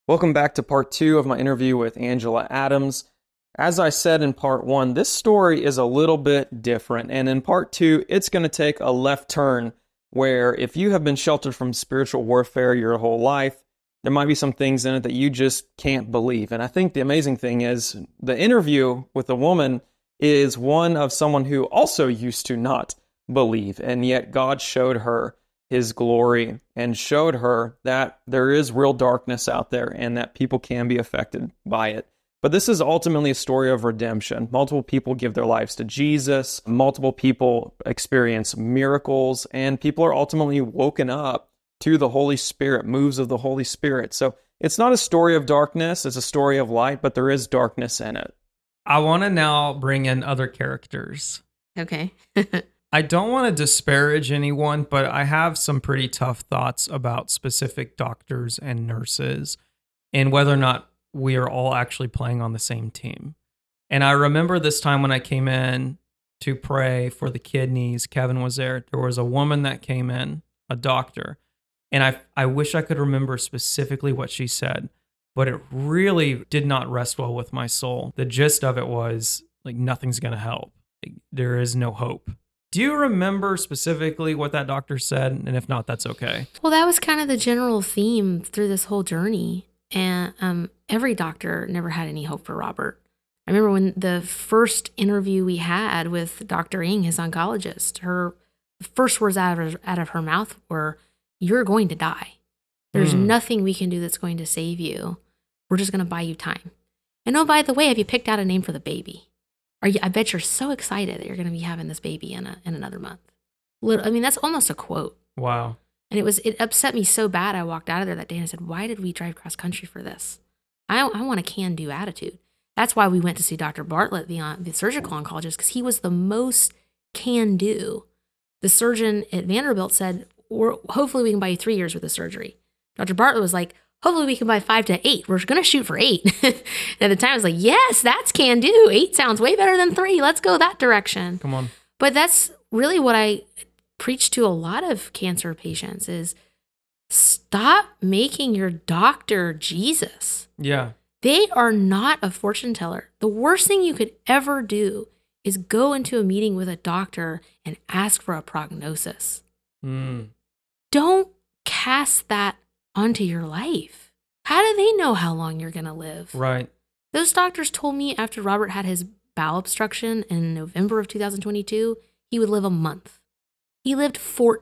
Welcome back to part two of my interview with Angela Adams. As I said in part one, this story is a little bit different. And in part two, it's going to take a left turn where if you have been sheltered from spiritual warfare your whole life, there might be some things in it that you just can't believe. And I think the amazing thing is the interview with the woman is one of someone who also used to not believe. And yet God showed her His glory and showed her that there is real darkness out there and that people can be affected by it. But this is ultimately a story of redemption. Multiple people give their lives to Jesus. Multiple people experience miracles, and people are ultimately woken up to the Holy Spirit, moves of the Holy Spirit. So it's not a story of darkness, it's a story of light, but there is darkness in it. I want to now bring in other characters. Okay. I don't want to disparage anyone, but I have some pretty tough thoughts about specific doctors and nurses and whether or not we are all actually playing on the same team. And I remember this time when I came in to pray for the kidneys, Kevin was there. There was a woman that came in, a doctor, and I wish I could remember specifically what she said, but it really did not rest well with my soul. The gist of it was like, nothing's going to help. There is no hope. Do you remember specifically what that doctor said? And if not, that's okay. Well, that was kind of the general theme through this whole journey. And every doctor never had any hope for Robert. I remember when the first interview we had with Dr. Ng, his oncologist, her first words out of her mouth were, "You're going to die. There's nothing we can do that's going to save you. We're just going to buy you time. And oh, by the way, have you picked out a name for the baby? I bet you're so excited that you're going to be having this baby in another month." I mean, that's almost a quote. Wow. And it upset me so bad. I walked out of there that day and I said, why did we drive cross country for this? I want a can-do attitude. That's why we went to see Dr. Bartlett, the surgical oncologist, because he was the most can-do. The surgeon at Vanderbilt said, hopefully we can buy you 3 years worth of surgery. Dr. Bartlett was like, hopefully we can buy 5 to 8. We're going to shoot for 8. And at the time I was like, yes, that's can-do. 8 sounds way better than 3. Let's go that direction. Come on. But that's really what I preach to a lot of cancer patients is stop making your doctor Jesus. Yeah. They are not a fortune teller. The worst thing you could ever do is go into a meeting with a doctor and ask for a prognosis. Don't cast that onto your life. How do they know how long you're going to live? Right. Those doctors told me after Robert had his bowel obstruction in November of 2022, he would live a month. He lived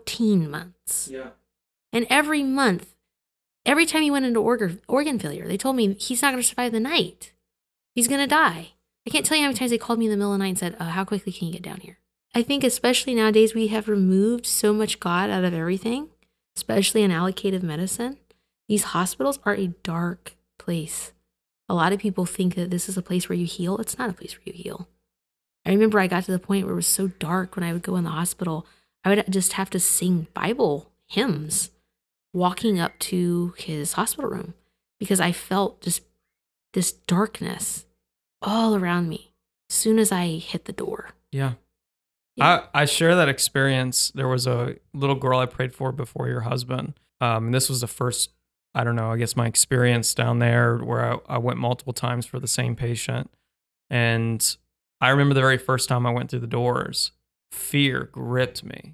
14 months. Yeah. And every month, every time he went into organ failure, they told me he's not going to survive the night. He's going to die. I can't tell you how many times they called me in the middle of the night and said, how quickly can you get down here? I think especially nowadays, we have removed so much God out of everything, especially in allocative medicine. These hospitals are a dark place. A lot of people think that this is a place where you heal. It's not a place where you heal. I remember I got to the point where it was so dark when I would go in the hospital, I would just have to sing Bible hymns walking up to his hospital room because I felt just this darkness all around me as soon as I hit the door. Yeah. Yeah. I share that experience. There was a little girl I prayed for before your husband. And this was the first, I don't know, I guess my experience down there where I went multiple times for the same patient. And I remember the very first time I went through the doors, fear gripped me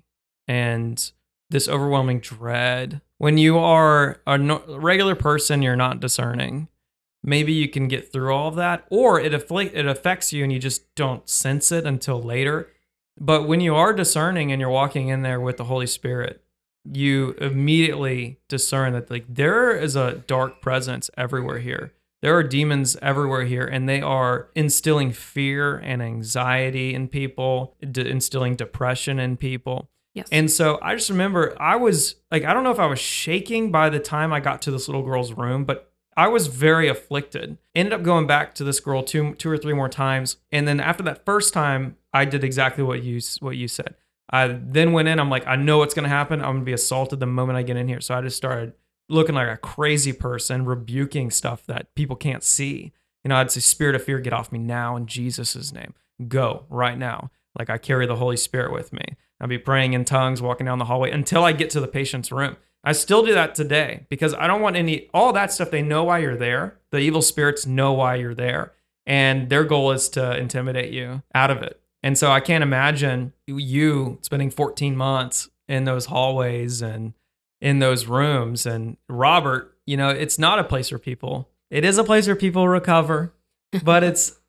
and this overwhelming dread. When you are a regular person, you're not discerning. Maybe you can get through all of that, or it affects you and you just don't sense it until later. But when you are discerning and you're walking in there with the Holy Spirit, you immediately discern that like there is a dark presence everywhere here. There are demons everywhere here, and they are instilling fear and anxiety in people, instilling depression in people. Yes. And so I just remember I was like, I don't know if I was shaking by the time I got to this little girl's room, but I was very afflicted. Ended up going back to this girl two or three more times. And then after that first time, I did exactly what you said. I then went in, I'm like, I know what's going to happen. I'm going to be assaulted the moment I get in here. So I just started looking like a crazy person, rebuking stuff that people can't see. You know, I'd say, spirit of fear, get off me now in Jesus' name. Go right now. Like I carry the Holy Spirit with me. I'll be praying in tongues, walking down the hallway until I get to the patient's room. I still do that today because I don't want all that stuff. They know why you're there. The evil spirits know why you're there. And their goal is to intimidate you out of it. And so I can't imagine you spending 14 months in those hallways and in those rooms. And Robert, it's not a place where people, it is a place where people recover, but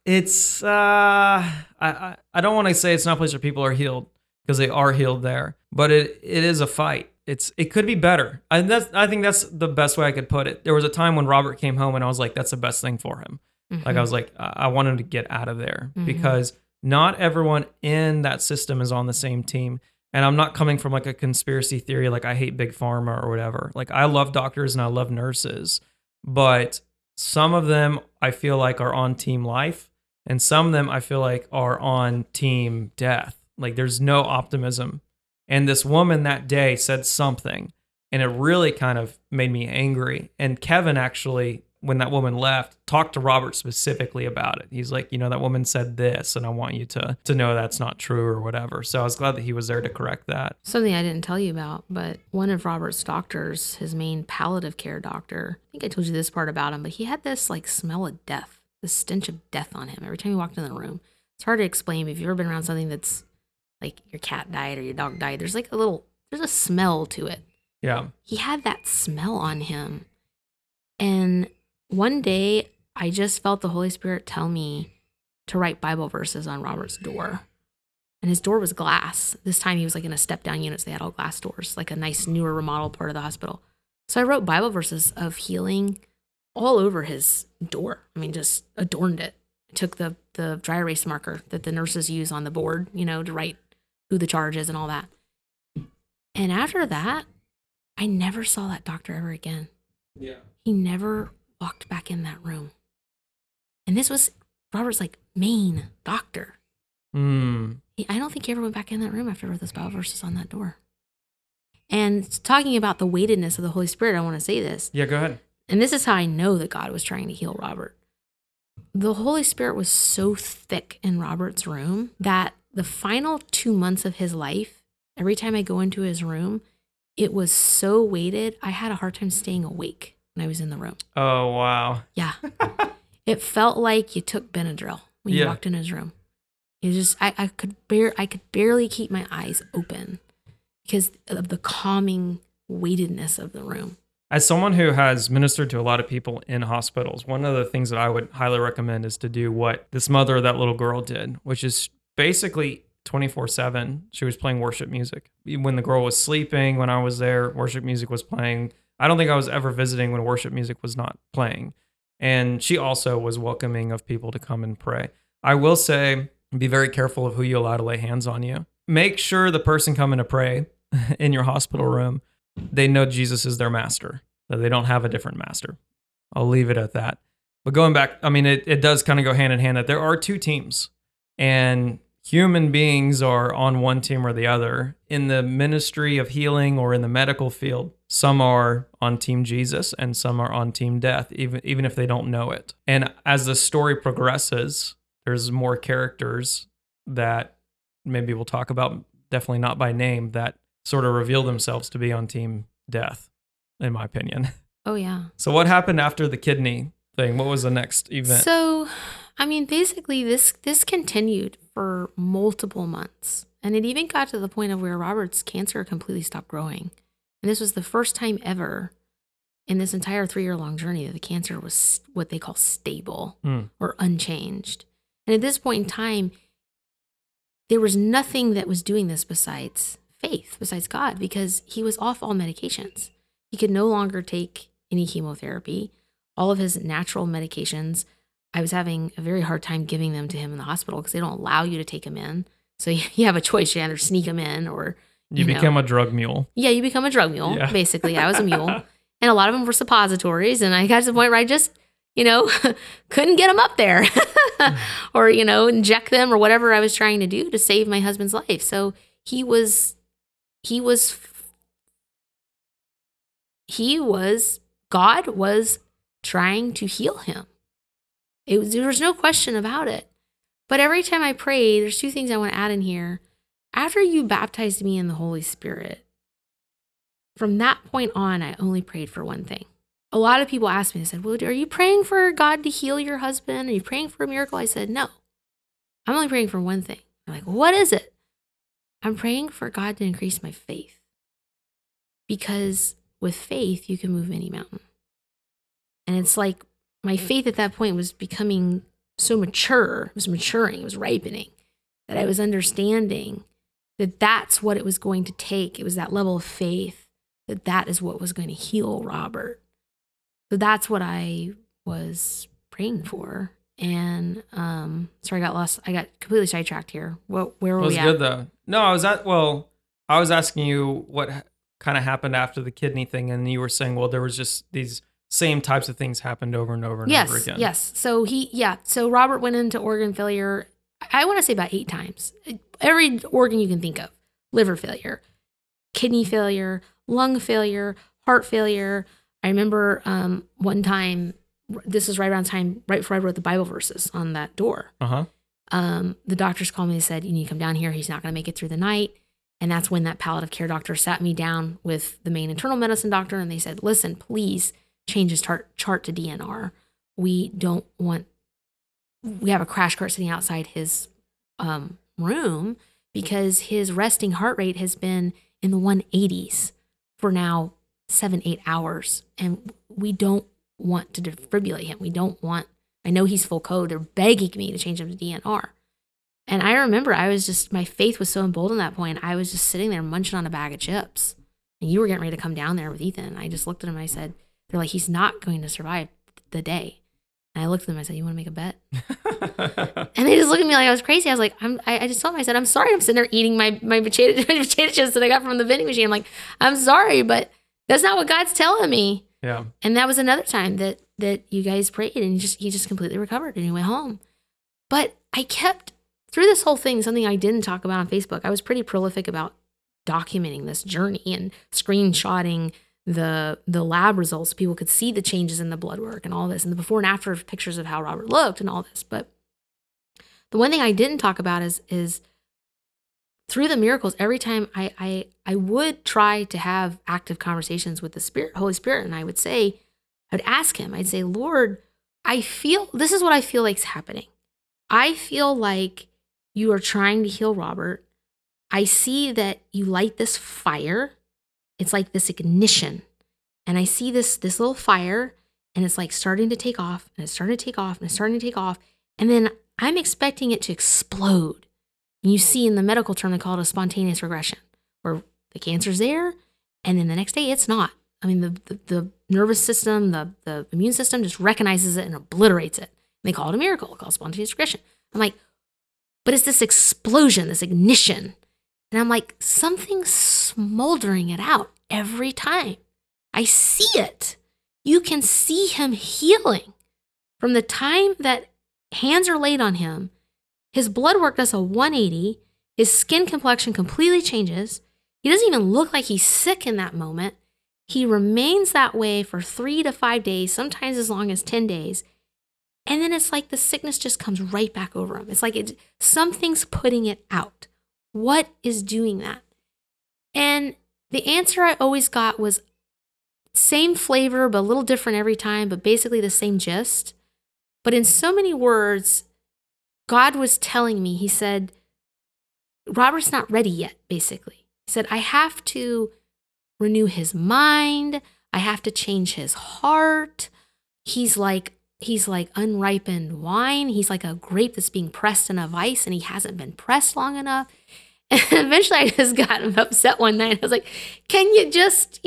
I don't want to say it's not a place where people are healed because they are healed there, but it is a fight. It could be better. And I think that's the best way I could put it. There was a time when Robert came home and I was like, that's the best thing for him. Mm-hmm. Like I was like, I want him to get out of there Mm-hmm. because not everyone in that system is on the same team. And I'm not coming from like a conspiracy theory, like I hate big pharma or whatever. Like I love doctors and I love nurses, but some of them I feel like are on team life and some of them I feel like are on team death. Like there's no optimism. And this woman that day said something and it really kind of made me angry. And Kevin actually, when that woman left, talked to Robert specifically about it. He's like, that woman said this, and I want you to know that's not true or whatever. So I was glad that he was there to correct that. Something I didn't tell you about, but one of Robert's doctors, his main palliative care doctor, I think I told you this part about him, but he had this like smell of death, this stench of death on him every time he walked in the room. It's hard to explain, but if you've ever been around something that's like your cat died or your dog died, there's a smell to it. Yeah. He had that smell on him. And one day, I just felt the Holy Spirit tell me to write Bible verses on Robert's door. And his door was glass. This time he was like in a step-down unit, so they had all glass doors, like a nice newer remodeled part of the hospital. So I wrote Bible verses of healing all over his door. I mean, just adorned it. I took the dry erase marker that the nurses use on the board, to write who the charge is and all that. And after that, I never saw that doctor ever again. Yeah. He never walked back in that room. And this was Robert's like main doctor. I don't think he ever went back in that room after I wrote those Bible verses on that door. And talking about the weightedness of the Holy Spirit, I want to say this. Yeah, go ahead. And this is how I know that God was trying to heal Robert. The Holy Spirit was so thick in Robert's room that the final 2 months of his life, every time I go into his room, it was so weighted, I had a hard time staying awake when I was in the room. Oh, wow. Yeah. It felt like you took Benadryl when you walked in his room. It just, I could barely keep my eyes open because of the calming weightedness of the room. As someone who has ministered to a lot of people in hospitals, one of the things that I would highly recommend is to do what this mother of that little girl did, which is basically 24/7. She was playing worship music. When the girl was sleeping, when I was there, worship music was playing. I don't think I was ever visiting when worship music was not playing. And she also was welcoming of people to come and pray. I will say, be very careful of who you allow to lay hands on you. Make sure the person coming to pray in your hospital room, they know Jesus is their master, that they don't have a different master. I'll leave it at that. But going back, I mean, it does kind of go hand in hand that there are two teams, and human beings are on one team or the other. In the ministry of healing or in the medical field, some are on Team Jesus and some are on Team Death, even if they don't know it. And as the story progresses, there's more characters that maybe we'll talk about, definitely not by name, that sort of reveal themselves to be on Team Death, in my opinion. Oh, yeah. So what happened after the kidney thing? What was the next event? So, I mean, basically this continued for multiple months. And it even got to the point of where Robert's cancer completely stopped growing. And this was the first time ever in this entire 3-year-long journey that the cancer was what they call stable or unchanged. And at this point in time, there was nothing that was doing this besides faith, besides God, because he was off all medications. He could no longer take any chemotherapy. All of his natural medications, I was having a very hard time giving them to him in the hospital because they don't allow you to take them in. So you have a choice. You either sneak them in or... You become a drug mule. Yeah, you become a drug mule, basically. I was a mule. And a lot of them were suppositories. And I got to the point where I just, couldn't get them up there or, inject them or whatever I was trying to do to save my husband's life. So God was trying to heal him. There was no question about it. But every time I pray, there's two things I want to add in here. After you baptized me in the Holy Spirit, from that point on, I only prayed for one thing. A lot of people asked me, they said, well, are you praying for God to heal your husband? Are you praying for a miracle? I said, no, I'm only praying for one thing. I'm like, what is it? I'm praying for God to increase my faith, because with faith, you can move any mountain. And it's like my faith at that point was becoming so mature, it was maturing, it was ripening, that I was understanding that that's what it was going to take. It was that level of faith that is what was going to heal Robert. So that's what I was praying for. And sorry, I got lost. I got completely sidetracked here. Where were we at? It was good though. No, I was asking you what kind of happened after the kidney thing, and you were saying, well, there was just these same types of things happened over and over and over again. Yes. So so Robert went into organ failure, I want to say about 8 times. Every organ you can think of: liver failure, kidney failure, lung failure, heart failure. I remember one time, this is right around time, right before I wrote the Bible verses on that door. The doctors called me and said, you need to come down here. He's not going to make it through the night. And that's when that palliative care doctor sat me down with the main internal medicine doctor. And they said, listen, please change his chart to DNR. We have a crash cart sitting outside his room because his resting heart rate has been in the 180s for now 7-8 hours. And we don't want to defibrillate him. I know he's full code. They're begging me to change him to DNR. And I remember my faith was so emboldened at that point. I was just sitting there munching on a bag of chips. And you were getting ready to come down there with Ethan. And I just looked at him and I said, they're like, he's not going to survive the day. And I looked at them and I said, you want to make a bet? And they just looked at me like I was crazy. I was like, I just told them, I said, I'm sorry. I'm sitting there eating my potato chips that I got from the vending machine. I'm like, I'm sorry, but that's not what God's telling me. Yeah. And that was another time that you guys prayed and he just completely recovered and he went home. But I kept, through this whole thing, something I didn't talk about on Facebook, I was pretty prolific about documenting this journey and screenshotting the lab results. People could see the changes in the blood work and all this, and the before and after pictures of how Robert looked and all this. But the one thing I didn't talk about is through the miracles, every time I would try to have active conversations with the Holy Spirit, and I would ask him, I'd say, Lord, this is what I feel like's happening. I feel like you are trying to heal Robert. I see that you light this fire. It's like this ignition. And I see this little fire, and it's like starting to take off, and it's starting to take off, and it's starting to take off. And then I'm expecting it to explode. And you see in the medical term, they call it a spontaneous regression, where the cancer's there, and then the next day it's not. I mean, the nervous system, the immune system just recognizes it and obliterates it. And they call it a miracle. They call it spontaneous regression. I'm like, but it's this explosion, this ignition. And I'm like, something's smoldering it out every time. I see it. You can see him healing. From the time that hands are laid on him, his blood work does a 180. His skin complexion completely changes. He doesn't even look like he's sick in that moment. He remains that way for 3 to 5 days, sometimes as long as 10 days. And then it's like the sickness just comes right back over him. It's like something's putting it out. What is doing that? And the answer I always got was same flavor, but a little different every time, but basically the same gist. But in so many words, God was telling me, he said, Robert's not ready yet, basically. He said, I have to renew his mind. I have to change his heart. He's like unripened wine. He's like a grape that's being pressed in a vice and he hasn't been pressed long enough. And eventually I just got upset one night. I was like, can you just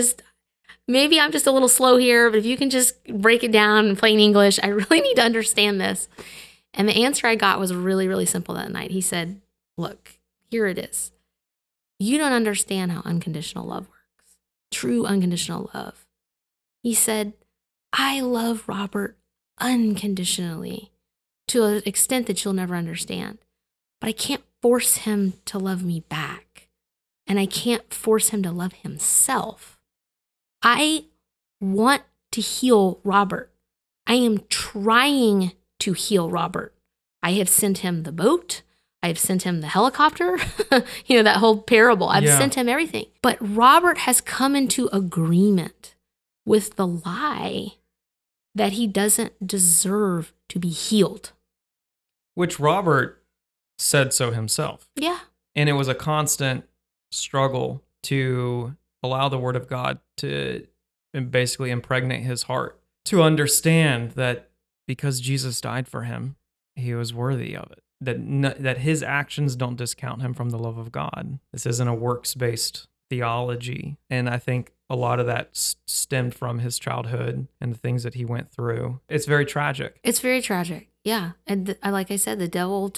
maybe I'm just a little slow here, but if you can just break it down in plain English, I really need to understand this. And the answer I got was really, really simple that night. He said, look, here it is. You don't understand how unconditional love works. True unconditional love. He said, I love Robert unconditionally to an extent that you'll never understand. But I can't force him to love me back. And I can't force him to love himself. I want to heal Robert. I am trying to heal Robert. I have sent him the boat. I've sent him the helicopter, that whole parable. I've sent him everything. But Robert has come into agreement with the lie that he doesn't deserve to be healed. Which Robert said so himself. Yeah. And it was a constant struggle to allow the word of God to basically impregnate his heart, to understand that because Jesus died for him, he was worthy of it. That his actions don't discount him from the love of God. This isn't a works-based theology. And I think a lot of that stemmed from his childhood and the things that he went through. It's very tragic. It's very tragic. Yeah. And like I said, the devil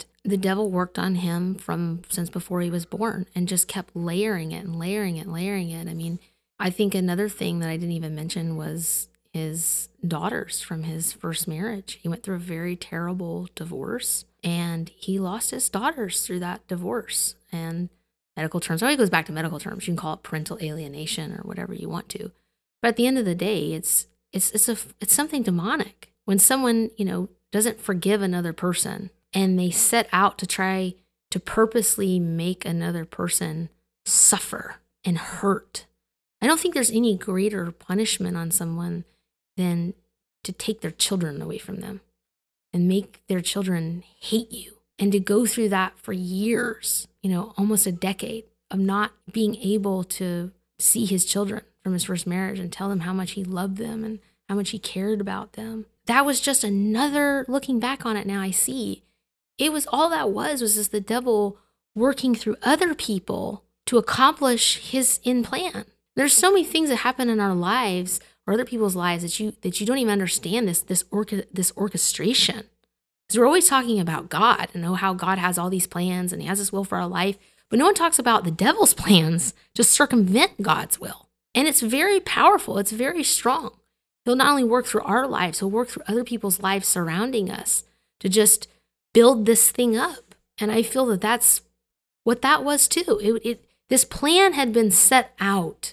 worked on him since before he was born and just kept layering it and layering it and layering it. I mean, I think another thing that I didn't even mention was his daughters from his first marriage. He went through a very terrible divorce and he lost his daughters through that divorce. And medical terms, it goes back to medical terms. You can call it parental alienation or whatever you want to. But at the end of the day, it's something demonic. When someone, doesn't forgive another person and they set out to try to purposely make another person suffer and hurt. I don't think there's any greater punishment on someone than to take their children away from them and make their children hate you, and to go through that for years, almost a decade of not being able to see his children from his first marriage and tell them how much he loved them and how much he cared about them. That was just another, looking back on it now, I see it was all that was just the devil working through other people to accomplish his end plan. There's so many things that happen in our lives or other people's lives that you don't even understand this orchestration. Because we're always talking about God and how God has all these plans and he has his will for our life, but no one talks about the devil's plans to circumvent God's will. And it's very powerful. It's very strong. He'll not only work through our lives, he'll work through other people's lives surrounding us to just build this thing up. And I feel that that's what that was too. This plan had been set out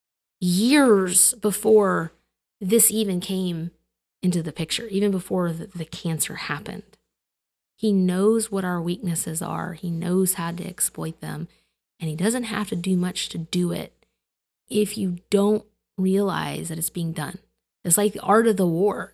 years before this even came into the picture, even before the cancer happened. He knows what our weaknesses are. He knows how to exploit them. And he doesn't have to do much to do it if you don't realize that it's being done. It's like the art of the war.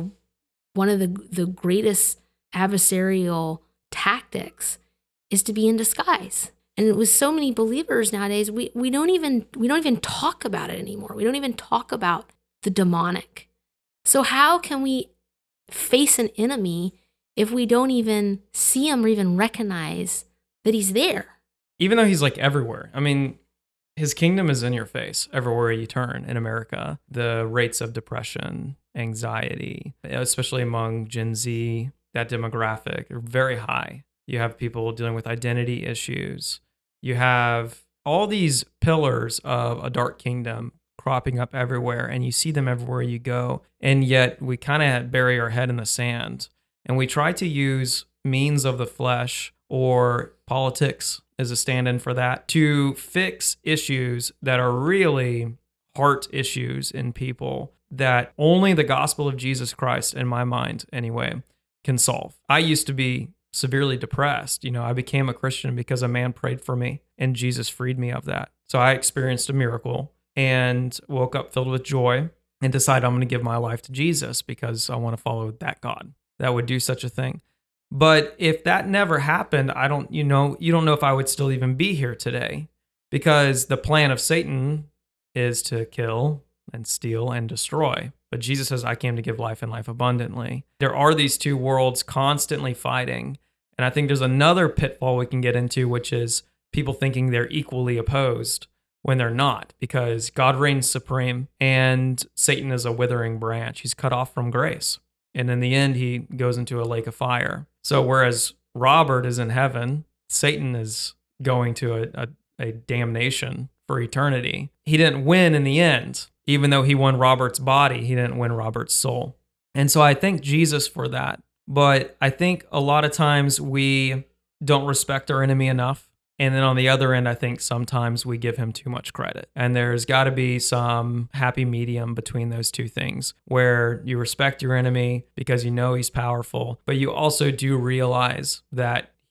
One of the greatest adversarial tactics is to be in disguise. And with so many believers nowadays, we don't even talk about it anymore. We don't even talk about the demonic. So how can we face an enemy if we don't even see him or even recognize that he's there? Even though he's like everywhere. I mean, his kingdom is in your face everywhere you turn in America. The rates of depression, anxiety, especially among Gen Z, that demographic, are very high. You have people dealing with identity issues. You have all these pillars of a dark kingdom cropping up everywhere, and you see them everywhere you go. And yet we kind of bury our head in the sand, and we try to use means of the flesh or politics as a stand-in for that to fix issues that are really heart issues in people that only the gospel of Jesus Christ, in my mind anyway, can solve. I used to be severely depressed. I became a Christian because a man prayed for me and Jesus freed me of that. So I experienced a miracle and woke up filled with joy and decided I'm going to give my life to Jesus because I want to follow that God that would do such a thing. But if that never happened, you don't know if I would still even be here today, because the plan of Satan is to kill and steal and destroy. But Jesus says, I came to give life and life abundantly. There are these two worlds constantly fighting. And I think there's another pitfall we can get into, which is people thinking they're equally opposed when they're not, because God reigns supreme and Satan is a withering branch. He's cut off from grace. And in the end, he goes into a lake of fire. So whereas Robert is in heaven, Satan is going to a damnation for eternity. He didn't win in the end. Even though he won Robert's body, he didn't win Robert's soul. And so I thank Jesus for that. But I think a lot of times we don't respect our enemy enough. And then on the other end, I think sometimes we give him too much credit. And there's got to be some happy medium between those two things where you respect your enemy because you know he's powerful, but you also do realize that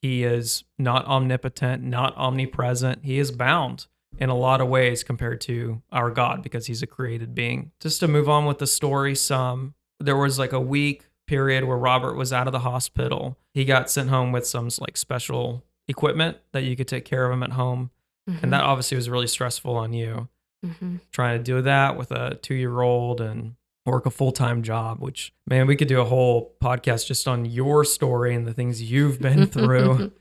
He is not omnipotent, not omnipresent. He is bound in a lot of ways compared to our God because he's a created being. Just to move on with the story there was like a week period where Robert was out of the hospital. He got sent home with some like special equipment that you could take care of him at home. And that obviously was really stressful on you. Trying to do that with a 2-year-old and work a full-time job, which, man, we could do a whole podcast just on your story and the things you've been through.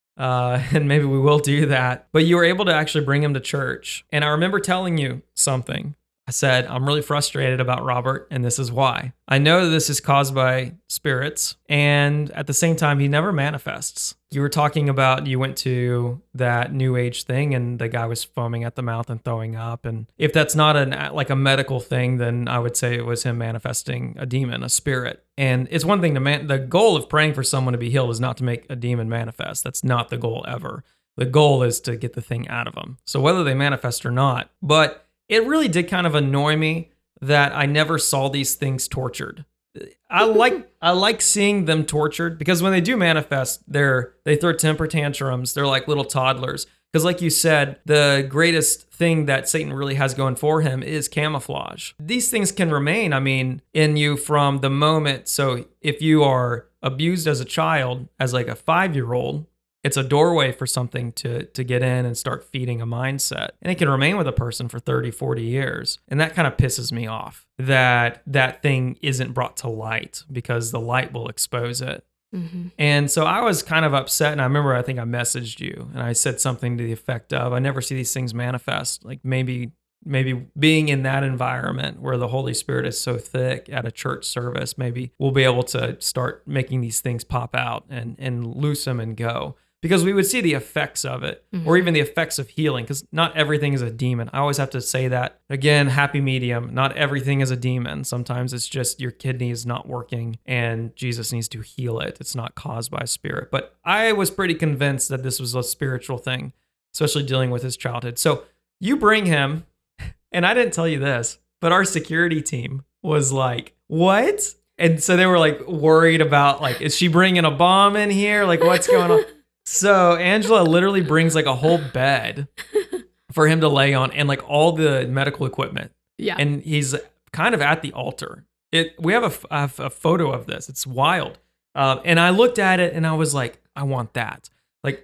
And maybe we will do that. But you were able to actually bring him to church. And I remember telling you something. I said, I'm really frustrated about Robert, and this is why. I know that this is caused by spirits, and at the same time, he never manifests. You were talking about you went to that New Age thing, and the guy was foaming at the mouth and throwing up. And if that's not like a medical thing, then I would say it was him manifesting a demon, a spirit. And it's one thing the goal of praying for someone to be healed is not to make a demon manifest. That's not the goal ever. The goal is to get the thing out of them. So whether they manifest or not, but it really did kind of annoy me that I never saw these things tortured. I like seeing them tortured because when they do manifest, they throw temper tantrums. They're like little toddlers. Because like you said, the greatest thing that Satan really has going for him is camouflage. These things can remain, in you from the moment. So if you are abused as a child, as like a 5-year-old, it's a doorway for something to get in and start feeding a mindset. And it can remain with a person for 30, 40 years. And that kind of pisses me off that that thing isn't brought to light because the light will expose it. And so I was kind of upset. And I remember, I think I messaged you and I said something to the effect of, I never see these things manifest. Like maybe being in that environment where the Holy Spirit is so thick at a church service, maybe we'll be able to start making these things pop out and loose them and go. Because we would see the effects of it, or even the effects of healing, because not everything is a demon. I always have to say that. Again, happy medium. Not everything is a demon. Sometimes it's just your kidney is not working and Jesus needs to heal it. It's not caused by a spirit. But I was pretty convinced that this was a spiritual thing, especially dealing with his childhood. So you bring him, and I didn't tell you this, but our security team was like, what? And so they were like worried about, like, is she bringing a bomb in here? Like, what's going on? So Angela literally brings like a whole bed for him to lay on and like all the medical equipment. Yeah. And he's kind of at the altar. We have a photo of this. It's wild. And I looked at it and I was like, I want that. Like,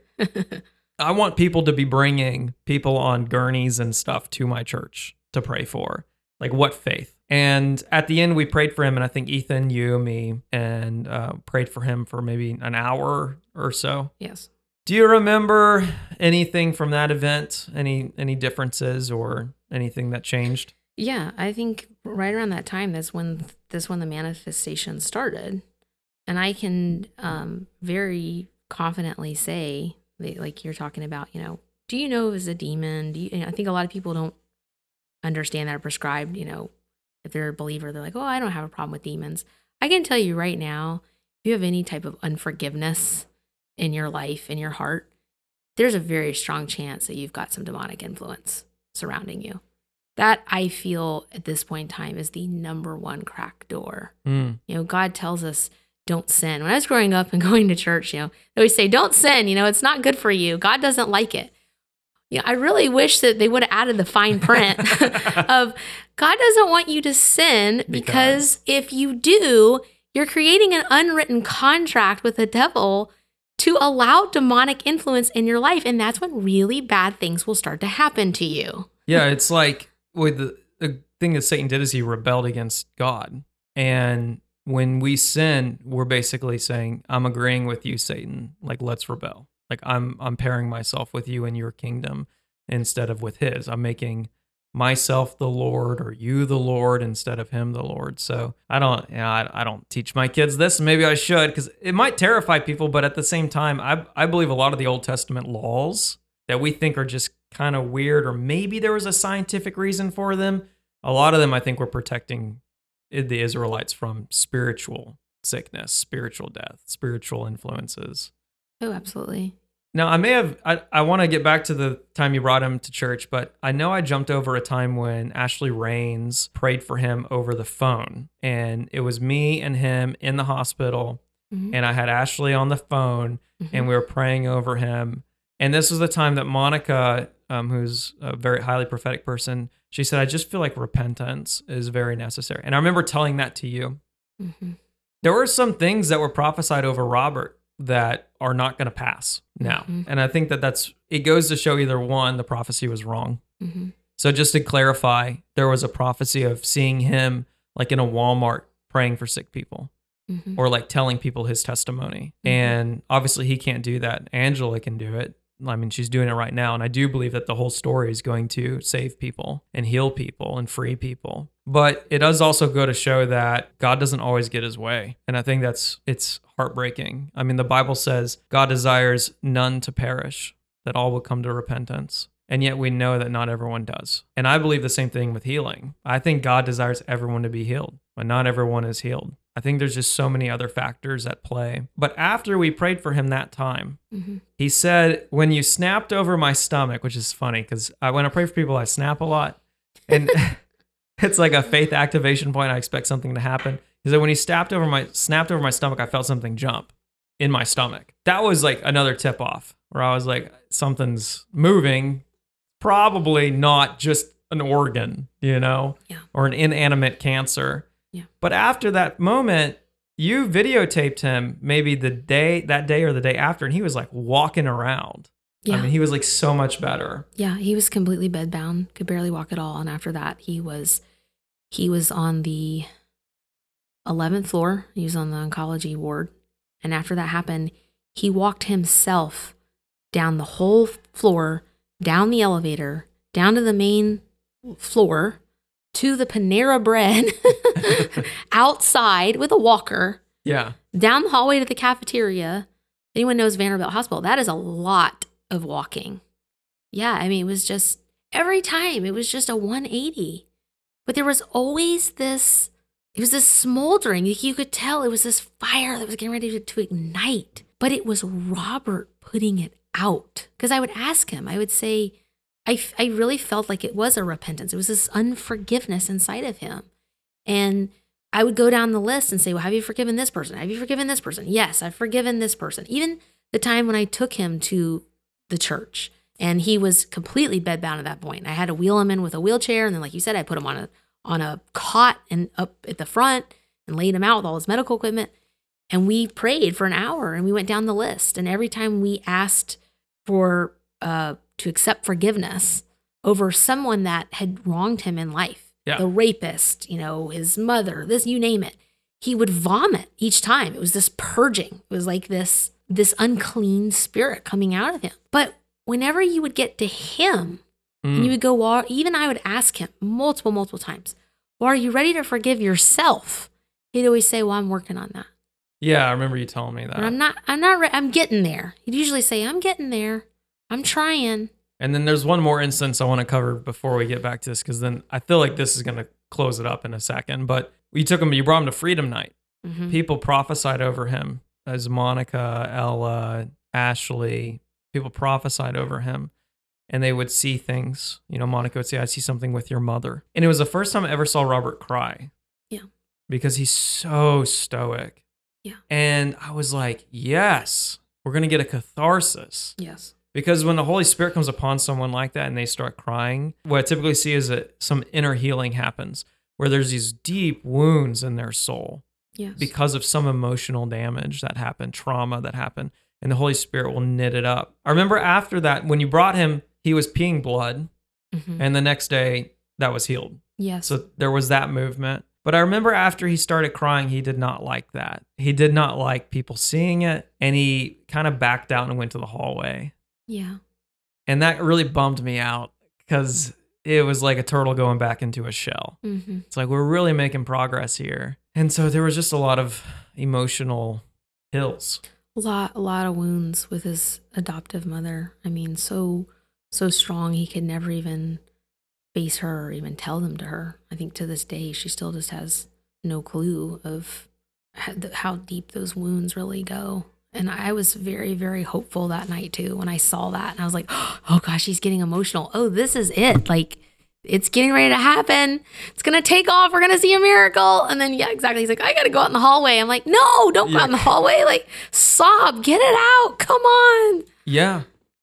I want people to be bringing people on gurneys and stuff to my church to pray for. Like, what faith? And at the end, we prayed for him. And I think Ethan, you, me, and prayed for him for maybe an hour or so. Yes. Do you remember anything from that event? Any differences or anything that changed? Yeah, I think right around that time, that's when the manifestation started. And I can very confidently say, like you're talking about, do you know it was a demon? I think a lot of people don't understand that or prescribed, if they're a believer, they're like, oh, I don't have a problem with demons. I can tell you right now, if you have any type of unforgiveness in your life, in your heart, there's a very strong chance that you've got some demonic influence surrounding you. That, I feel at this point in time, is the number one crack door. God tells us, don't sin. When I was growing up and going to church, they always say, don't sin, it's not good for you. God doesn't like it. I really wish that they would have added the fine print of God doesn't want you to sin because if you do, you're creating an unwritten contract with the devil to allow demonic influence in your life. And that's when really bad things will start to happen to you. Yeah, it's like with the thing that Satan did is he rebelled against God. And when we sin, we're basically saying, I'm agreeing with you, Satan. Like, let's rebel. Like, I'm pairing myself with you and your kingdom instead of with his. I'm making myself the Lord or you the Lord instead of him the Lord. So I don't teach my kids this. Maybe I should, because it might terrify people. But at the same time, I believe a lot of the Old Testament laws that we think are just kind of weird, or maybe there was a scientific reason for them. A lot of them, I think, were protecting the Israelites from spiritual sickness, spiritual death, spiritual influences. Oh, absolutely. Now, I want to get back to the time you brought him to church, but I know I jumped over a time when Ashley Rains prayed for him over the phone. And it was me and him in the hospital. Mhm. and I had Ashley on the phone, and we were praying over him. And this was the time that Monica, who's a very highly prophetic person, she said, I just feel like repentance is very necessary. And I remember telling that to you. Mhm. There were some things that were prophesied over Robert that are not going to pass now. Mhm. And I think that it goes to show either one, the prophecy was wrong. Mhm. So just to clarify, there was a prophecy of seeing him like in a Walmart praying for sick people Mhm. or like telling people his testimony. Mhm. And obviously he can't do that. Angela can do it. I mean, she's doing it right now. And I do believe that the whole story is going to save people and heal people and free people. But it does also go to show that God doesn't always get his way. And I think it's heartbreaking. I mean, the Bible says God desires none to perish, that all will come to repentance. And yet we know that not everyone does. And I believe the same thing with healing. I think God desires everyone to be healed, but not everyone is healed. I think there's just so many other factors at play. But after we prayed for him that time, Mhm. he said, when you snapped over my stomach, which is funny because when I pray for people, I snap a lot. And it's like a faith activation point. I expect something to happen. He said, when he snapped over my stomach, I felt something jump in my stomach. That was like another tip off where I was like, something's moving. Probably not just an organ, Yeah. or an inanimate cancer. Yeah. But after that moment, you videotaped him maybe that day or the day after, and he was like walking around. Yeah. I mean, he was like so much better. Yeah, he was completely bedbound, could barely walk at all. And after that, he was on the 11th floor. He was on the oncology ward. And after that happened, he walked himself down the whole floor, down the elevator, down to the main floor, to the Panera Bread, outside with a walker, Yeah. down the hallway to the cafeteria. Anyone knows Vanderbilt Hospital? That is a lot of walking. Yeah, I mean, it was just every time, it was just a 180. But there was always this, it was this smoldering. You could tell it was this fire that was getting ready to ignite. But it was Robert putting it out. Because I would ask him, I would say, I really felt like it was a repentance. It was this unforgiveness inside of him. And I would go down the list and say, well, have you forgiven this person? Have you forgiven this person? Yes, I've forgiven this person. Even the time when I took him to the church and he was completely bedbound at that point. I had to wheel him in with a wheelchair. And then, like you said, I put him on a cot and up at the front and laid him out with all his medical equipment. And we prayed for an hour and we went down the list. And every time we asked for, to accept forgiveness over someone that had wronged him in life, Yeah. the rapist, his mother, this, you name it, he would vomit each time. It was this purging. It was like this unclean spirit coming out of him. But whenever you would get to him and you would go, well, even I would ask him multiple times, well, are you ready to forgive yourself? He'd always say, well, I'm working on that. Yeah, I remember you telling me that. Or I'm not I'm getting there. He'd usually say, I'm getting there. I'm trying. And then there's one more instance I want to cover before we get back to this, because then I feel like this is going to close it up in a second. But you brought him to Freedom Night. Mhm. People prophesied over him, as Monica, Ella, Ashley. People prophesied over him, and they would see things. Monica would say, I see something with your mother. And it was the first time I ever saw Robert cry. Yeah. Because he's so stoic. Yeah. And I was like, yes, we're going to get a catharsis. Yes. Because when the Holy Spirit comes upon someone like that and they start crying, what I typically see is that some inner healing happens where there's these deep wounds in their soul Yes. because of some emotional damage that happened, trauma that happened, and the Holy Spirit will knit it up. I remember after that, when you brought him, he was peeing blood, Mhm. and the next day that was healed. Yes. So there was that movement. But I remember after he started crying, he did not like that. He did not like people seeing it, and he kind of backed out and went to the hallway. Yeah. And that really bummed me out because it was like a turtle going back into a shell. Mm-hmm. It's like, we're really making progress here. And so there was just a lot of emotional hills. A lot of wounds with his adoptive mother. I mean, so strong he could never even face her or even tell them to her. I think to this day she still just has no clue of how deep those wounds really go. And I was very, very hopeful that night too when I saw that. And I was like, oh gosh, he's getting emotional. Oh, this is it. Like, it's getting ready to happen. It's going to take off. We're going to see a miracle. And then, yeah, exactly. He's like, I got to go out in the hallway. I'm like, no, don't go out in the hallway. Like, sob, get it out. Come on. Yeah.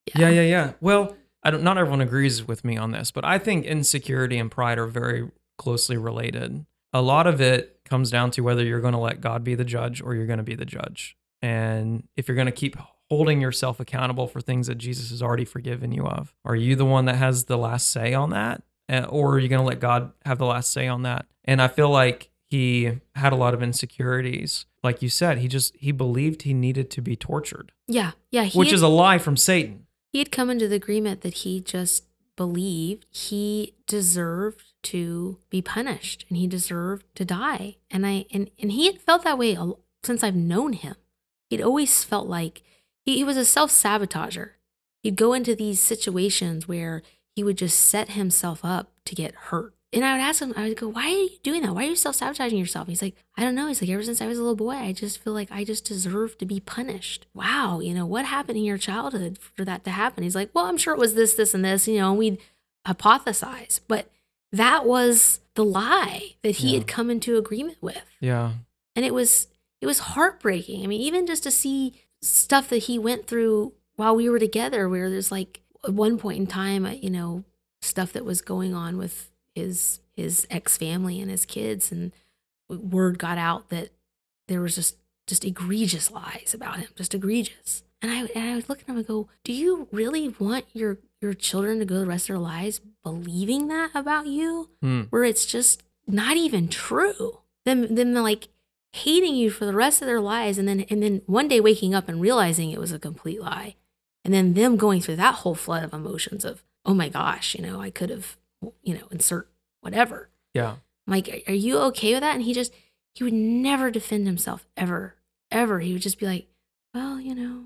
Well, not everyone agrees with me on this, but I think insecurity and pride are very closely related. A lot of it comes down to whether you're going to let God be the judge or you're going to be the judge. And if you're going to keep holding yourself accountable for things that Jesus has already forgiven you of, are you the one that has the last say on that? Or are you going to let God have the last say on that? And I feel like he had a lot of insecurities. Like you said, he believed he needed to be tortured. Yeah. Which is a lie from Satan. He had come into the agreement that he just believed he deserved to be punished and he deserved to die. And he had felt that way since I've known him. He'd always felt like he was a self-sabotager. He'd go into these situations where he would just set himself up to get hurt. And I would ask him, I would go, why are you doing that? Why are you self-sabotaging yourself? He's like, I don't know. He's like, ever since I was a little boy, I just feel like I just deserve to be punished. Wow, what happened in your childhood for that to happen? He's like, well, I'm sure it was this, this, and this, and we'd hypothesize. But that was the lie that he had come into agreement with. Yeah. And it was heartbreaking. I mean, even just to see stuff that he went through while we were together, where there's like at one point in time, stuff that was going on with his ex-family and his kids, and word got out that there was just egregious lies about him, just egregious. And I would look at him and go, do you really want your children to go the rest of their lives believing that about you, where it's just not even true? Them like hating you for the rest of their lives, and then one day waking up and realizing it was a complete lie, and then them going through that whole flood of emotions of, oh my gosh, I could have, insert whatever. Yeah. I'm like, are you okay with that? And he would never defend himself ever. He would just be like, well,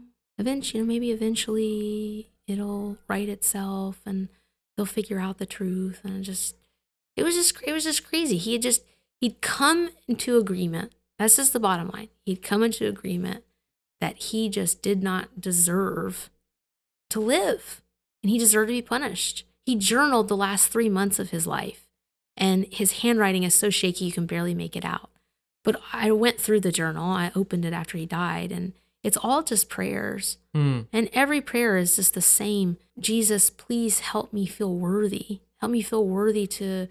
eventually it'll right itself and they'll figure out the truth. And it was just crazy. He'd come into agreement. That's just the bottom line. He'd come into agreement that he just did not deserve to live, and he deserved to be punished. He journaled the last 3 months of his life, and his handwriting is so shaky you can barely make it out. But I went through the journal. I opened it after he died, and it's all just prayers. And every prayer is just the same. Jesus, please help me feel worthy. Help me feel worthy to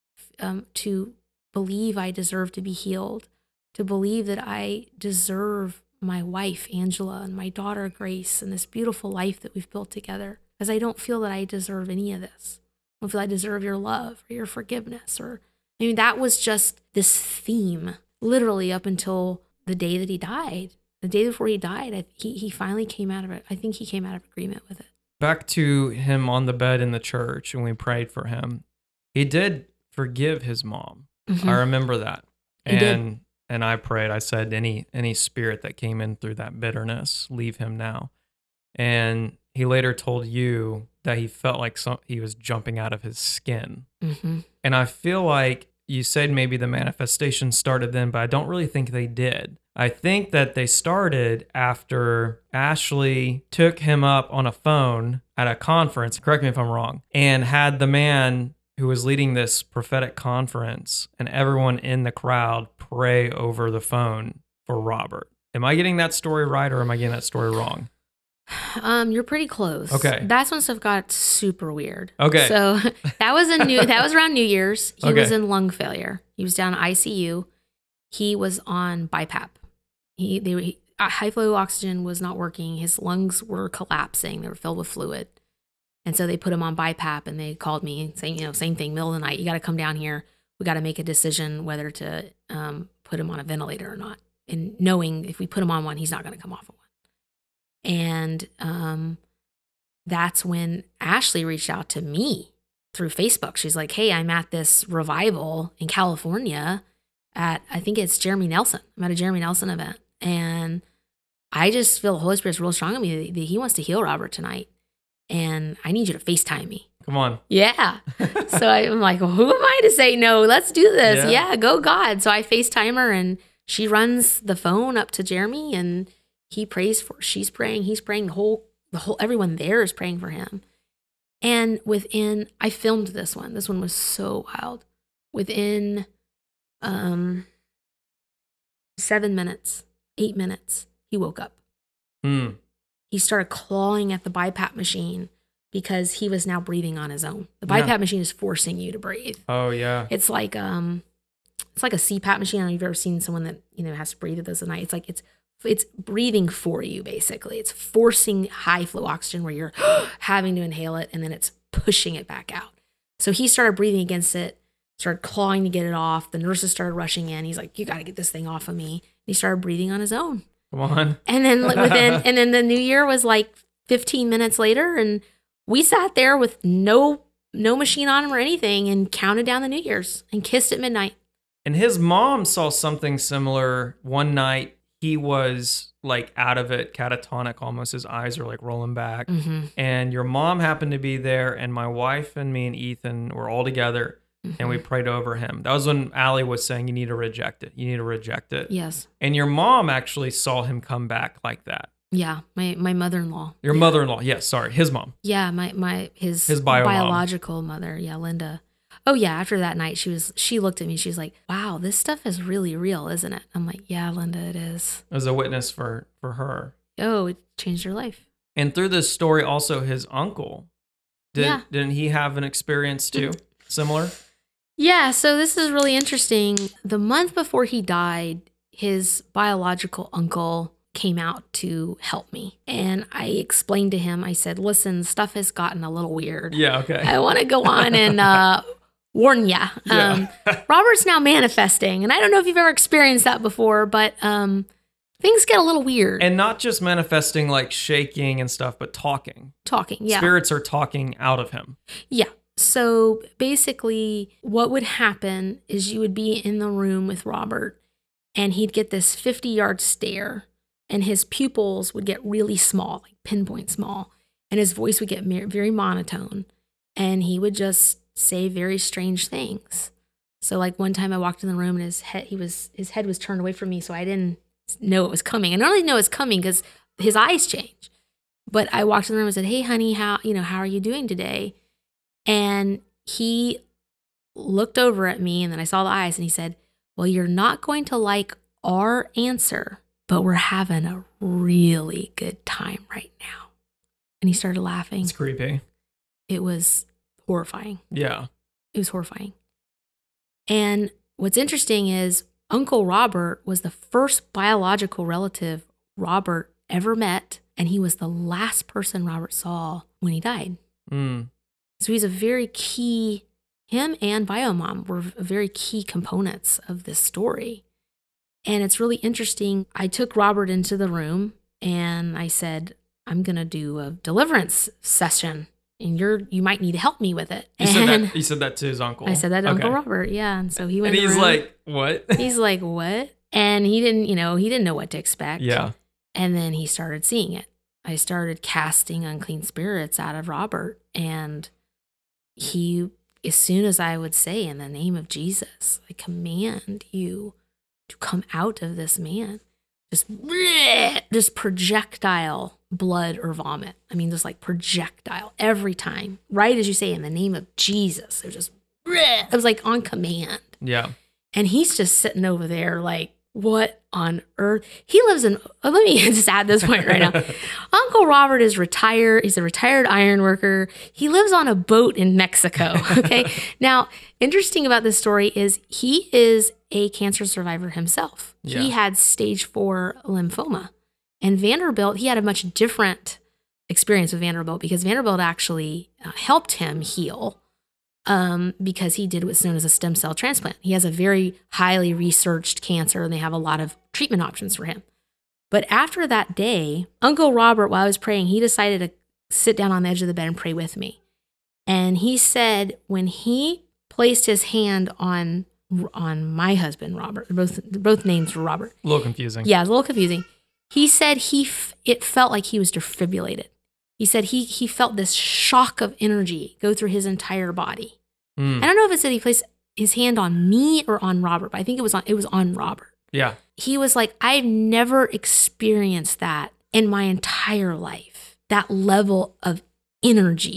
believe I deserve to be healed, to believe that I deserve my wife, Angela, and my daughter, Grace, and this beautiful life that we've built together. Because I don't feel that I deserve any of this. I don't feel I deserve your love or your forgiveness. That was just this theme, literally up until the day that he died. The day before he died, he finally came out of it. I think he came out of agreement with it. Back to him on the bed in the church, and we prayed for him. He did forgive his mom. I remember that. And I prayed. I said, any spirit that came in through that bitterness, leave him now. And he later told you that he felt like he was jumping out of his skin. And I feel like you said maybe the manifestation started then, but I don't really think they did. I think that they started after Ashley took him up on a phone at a conference, correct me if I'm wrong, and had the man who was leading this prophetic conference and everyone in the crowd pray over the phone for Robert. Am I getting that story right, or am I getting that story wrong? You're pretty close. Okay. That's when stuff got super weird. Okay. So that was around New Year's. He was in lung failure. He was down ICU. He was on BiPAP. High flow oxygen was not working. His lungs were collapsing. They were filled with fluid. And so they put him on BiPAP, and they called me saying, same thing, middle of the night, you got to come down here. We got to make a decision whether to put him on a ventilator or not. And knowing if we put him on one, he's not going to come off of one. And that's when Ashley reached out to me through Facebook. She's like, hey, I'm at this revival in California I think it's Jeremy Nelson. I'm at a Jeremy Nelson event. And I just feel the Holy Spirit's real strong on me that he wants to heal Robert tonight. And I need you to FaceTime me. Come on. Yeah. So I'm like, well, who am I to say no? Let's do this. Yeah, go God. So I FaceTime her, and she runs the phone up to Jeremy, and he prays she's praying, he's praying, the whole everyone there is praying for him. And I filmed this one. This one was so wild. Within 7 minutes, 8 minutes, he woke up. He started clawing at the BiPAP machine because he was now breathing on his own. The BiPAP machine is forcing you to breathe. Oh yeah. It's like a CPAP machine. I don't know if you've ever seen someone that, has to breathe with this at night. It's like it's breathing for you, basically. It's forcing high flow oxygen where you're having to inhale it and then it's pushing it back out. So he started breathing against it, started clawing to get it off. The nurses started rushing in. He's like, you got to get this thing off of me. And he started breathing on his own. Come on. And then and then the new year was like 15 minutes later, and we sat there with no machine on him or anything and counted down the New Year's and kissed at midnight. And his mom saw something similar one night. He was like out of it, catatonic almost. His eyes are like rolling back. Mm-hmm. And your mom happened to be there, and my wife and me and Ethan were all together. And we prayed over him. That was when Allie was saying, you need to reject it. You need to reject it. Yes. And your mom actually saw him come back like that. Yeah. My mother-in-law. Your mother-in-law. Yes. Sorry. His mom. Yeah. His biological mother. Yeah. Linda. Oh yeah. After that night, she looked at me. She's like, wow, this stuff is really real, isn't it? I'm like, yeah, Linda, it is. As a witness for her. Oh, it changed her life. And through this story, also his uncle, didn't he have an experience too? Similar? Yeah, so this is really interesting. The month before he died, his biological uncle came out to help me. And I explained to him, I said, listen, stuff has gotten a little weird. Yeah, okay. I want to go on and warn ya. Robert's now manifesting. And I don't know if you've ever experienced that before, but things get a little weird. And not just manifesting like shaking and stuff, but talking. Talking, yeah. Spirits are talking out of him. Yeah. So basically, what would happen is you would be in the room with Robert, and he'd get this 50-yard stare, and his pupils would get really small, like pinpoint small, and his voice would get very monotone, and he would just say very strange things. So like one time I walked in the room, and his head was turned away from me, so I didn't know it was coming. And I only know it's coming because his eyes change. But I walked in the room and said, hey, honey, how are you doing today? And he looked over at me, and then I saw the eyes, and he said, well, you're not going to like our answer, but we're having a really good time right now. And he started laughing. It's creepy. It was horrifying. Yeah. It was horrifying. And what's interesting is Uncle Robert was the first biological relative Robert ever met, and he was the last person Robert saw when he died. So he's a very key, him and Biomom were very key components of this story. And it's really interesting. I took Robert into the room and I said, I'm going to do a deliverance session and you might need to help me with it. You said that to his uncle. I said that to Uncle Robert. Yeah. And so he went and he's like, what? He's like, what? And he didn't know what to expect. Yeah. And then he started seeing it. I started casting unclean spirits out of Robert, and he, as soon as I would say, in the name of Jesus, I command you to come out of this man, just projectile blood or vomit. I mean, just like projectile every time. Right as you say, in the name of Jesus, it was like on command. Yeah. And he's just sitting over there like, what on earth? He lives in, let me just add this point right now. Uncle Robert is retired. He's a retired iron worker. He lives on a boat in Mexico. Okay. Now, interesting about this story is he is a cancer survivor himself. Yeah. He had stage 4 lymphoma. And Vanderbilt, he had a much different experience with Vanderbilt because Vanderbilt actually helped him heal. Because he did what's known as a stem cell transplant. He has a very highly researched cancer, and they have a lot of treatment options for him. But after that day, Uncle Robert, while I was praying, he decided to sit down on the edge of the bed and pray with me. And he said when he placed his hand on my husband, Robert, both names were Robert. A little confusing. Yeah, it was a little confusing. He said it felt like he was defibrillated. He said he felt this shock of energy go through his entire body. I don't know if it said he placed his hand on me or on Robert, but I think it was on Robert. Yeah. He was like, I've never experienced that in my entire life. That level of energy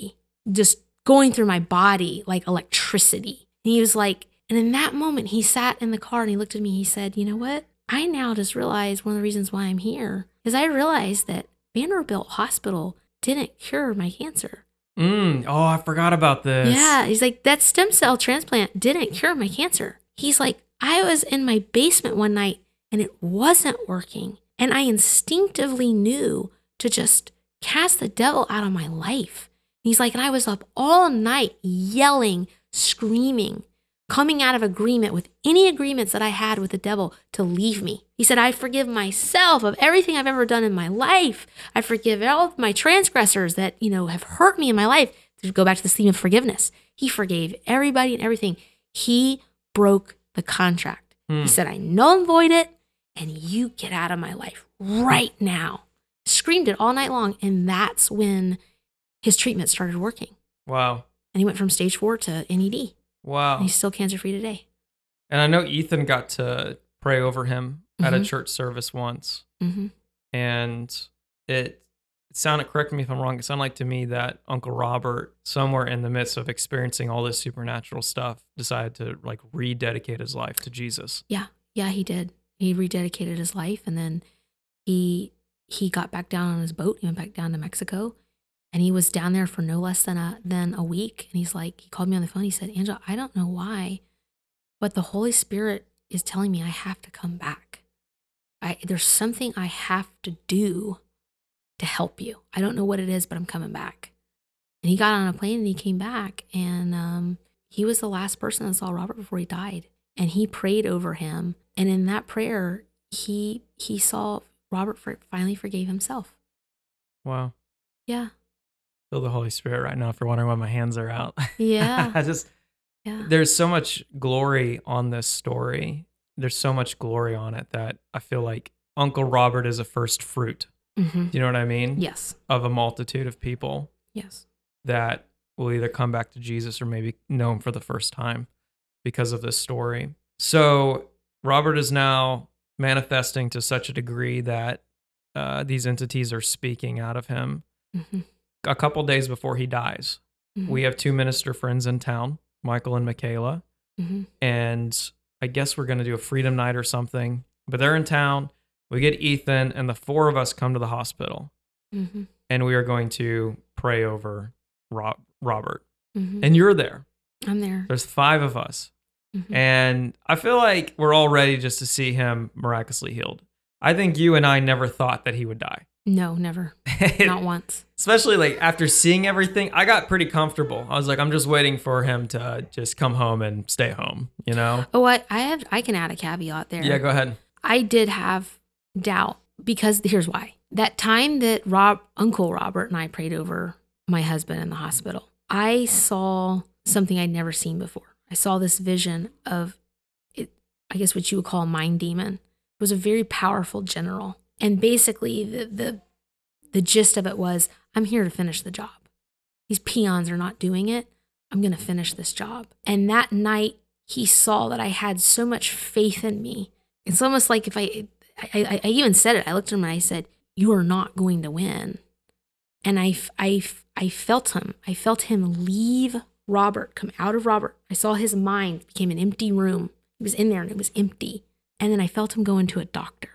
just going through my body like electricity. And he was like, and in that moment, he sat in the car and he looked at me. He said, you know what? I now just realized one of the reasons why I'm here is I realized that Vanderbilt Hospital didn't cure my cancer. Oh, I forgot about this. Yeah. He's like, that stem cell transplant didn't cure my cancer. He's like, I was in my basement one night and it wasn't working. And I instinctively knew to just cast the devil out of my life. He's like, and I was up all night yelling, screaming, coming out of agreement with any agreements that I had with the devil to leave me. He said, I forgive myself of everything I've ever done in my life. I forgive all of my transgressors that, have hurt me in my life. To go back to the theme of forgiveness. He forgave everybody and everything. He broke the contract. He said, I null and void it, and you get out of my life right now. Screamed it all night long, and that's when his treatment started working. Wow. And he went from stage 4 to NED. Wow. And he's still cancer-free today. And I know Ethan got to pray over him at a church service once. Mm-hmm. And it sounded, correct me if I'm wrong, it sounded like to me that Uncle Robert, somewhere in the midst of experiencing all this supernatural stuff, decided to like rededicate his life to Jesus. Yeah, he did. He rededicated his life, and then he got back down on his boat. He went back down to Mexico, and he was down there for no less than a week. And he called me on the phone. He said, Angela, I don't know why, but the Holy Spirit is telling me I have to come back. There's something I have to do to help you. I don't know what it is, but I'm coming back. And he got on a plane and he came back, and he was the last person that saw Robert before he died. And he prayed over him. And in that prayer, he saw Robert finally forgave himself. Wow. Yeah. Feel the Holy Spirit right now if you're wondering why my hands are out. Yeah. Yeah. There's so much glory on this story. There's so much glory on it that I feel like Uncle Robert is a first fruit. Mm-hmm. Do you know what I mean? Yes. Of a multitude of people. Yes. That will either come back to Jesus or maybe know him for the first time because of this story. So Robert is now manifesting to such a degree that these entities are speaking out of him. Mm-hmm. A couple days before he dies, we have 2 minister friends in town, Michael and Michaela. Mm-hmm. And I guess we're going to do a freedom night or something, but they're in town. We get Ethan and the 4 of us come to the hospital, and we are going to pray over Robert. And you're there. I'm there. There's 5 of us. And I feel like we're all ready just to see him miraculously healed. I think you and I never thought that he would die. No, never. Not once. Especially like after seeing everything, I got pretty comfortable. I was like, I'm just waiting for him to just come home and stay home, you know? Oh, I can add a caveat there. Yeah, go ahead. I did have doubt because here's why. That time that Uncle Robert and I prayed over my husband in the hospital, I saw something I'd never seen before. I saw this vision of it, I guess what you would call a mind demon. It was a very powerful general. And basically the gist of it was, I'm here to finish the job. These peons are not doing it. I'm going to finish this job. And that night he saw that I had so much faith in me. It's almost like if I even said it, I looked at him and I said, you are not going to win. And I felt him. I felt him leave Robert, come out of Robert. I saw his mind became an empty room. He was in there and it was empty. And then I felt him go into a doctor.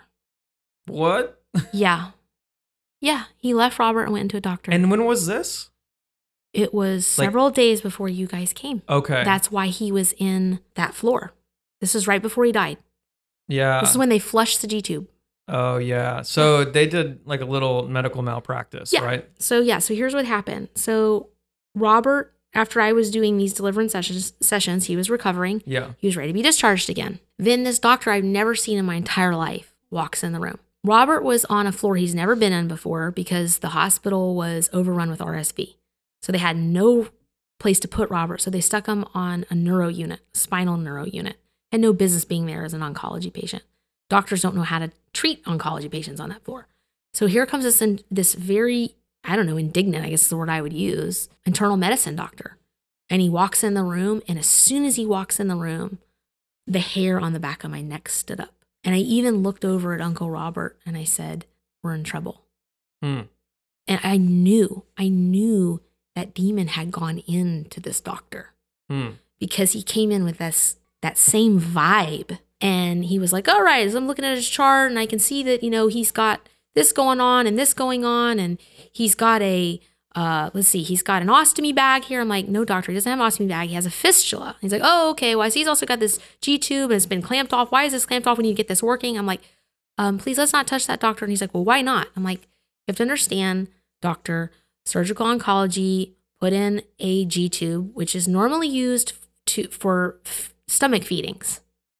What? Yeah. Yeah. He left Robert and went into a doctor. And when was this? It was several days before you guys came. Okay. That's why he was in that floor. This is right before he died. Yeah. This is when they flushed the G-tube. Oh, yeah. So they did like a little medical malpractice, right? So here's what happened. So Robert, after I was doing these deliverance sessions, he was recovering. Yeah. He was ready to be discharged again. Then this doctor I've never seen in my entire life walks in the room. Robert was on a floor he's never been in before because the hospital was overrun with RSV. So they had no place to put Robert. So they stuck him on a neuro unit, spinal neuro unit. Had no business being there as an oncology patient. Doctors don't know how to treat oncology patients on that floor. So here comes this very, indignant, I guess is the word I would use, internal medicine doctor. And he walks in the room, and as soon as he walks in the room, the hair on the back of my neck stood up. And I even looked over at Uncle Robert and I said, we're in trouble. And I knew that demon had gone into this doctor Hmm. because he came in with that same vibe. And he was like, all right, so I'm looking at his chart and I can see that, he's got this going on and this going on. And he's got he's got an ostomy bag here. I'm like, no, doctor, he doesn't have an ostomy bag. He has a fistula. He's like, oh, okay. Well, I see he's also got this G tube and it's been clamped off. Why is this clamped off? We need to get this working. I'm like, please let's not touch that, doctor. And he's like, well, why not? I'm like, you have to understand, doctor, surgical oncology put in a G tube, which is normally used for stomach feedings.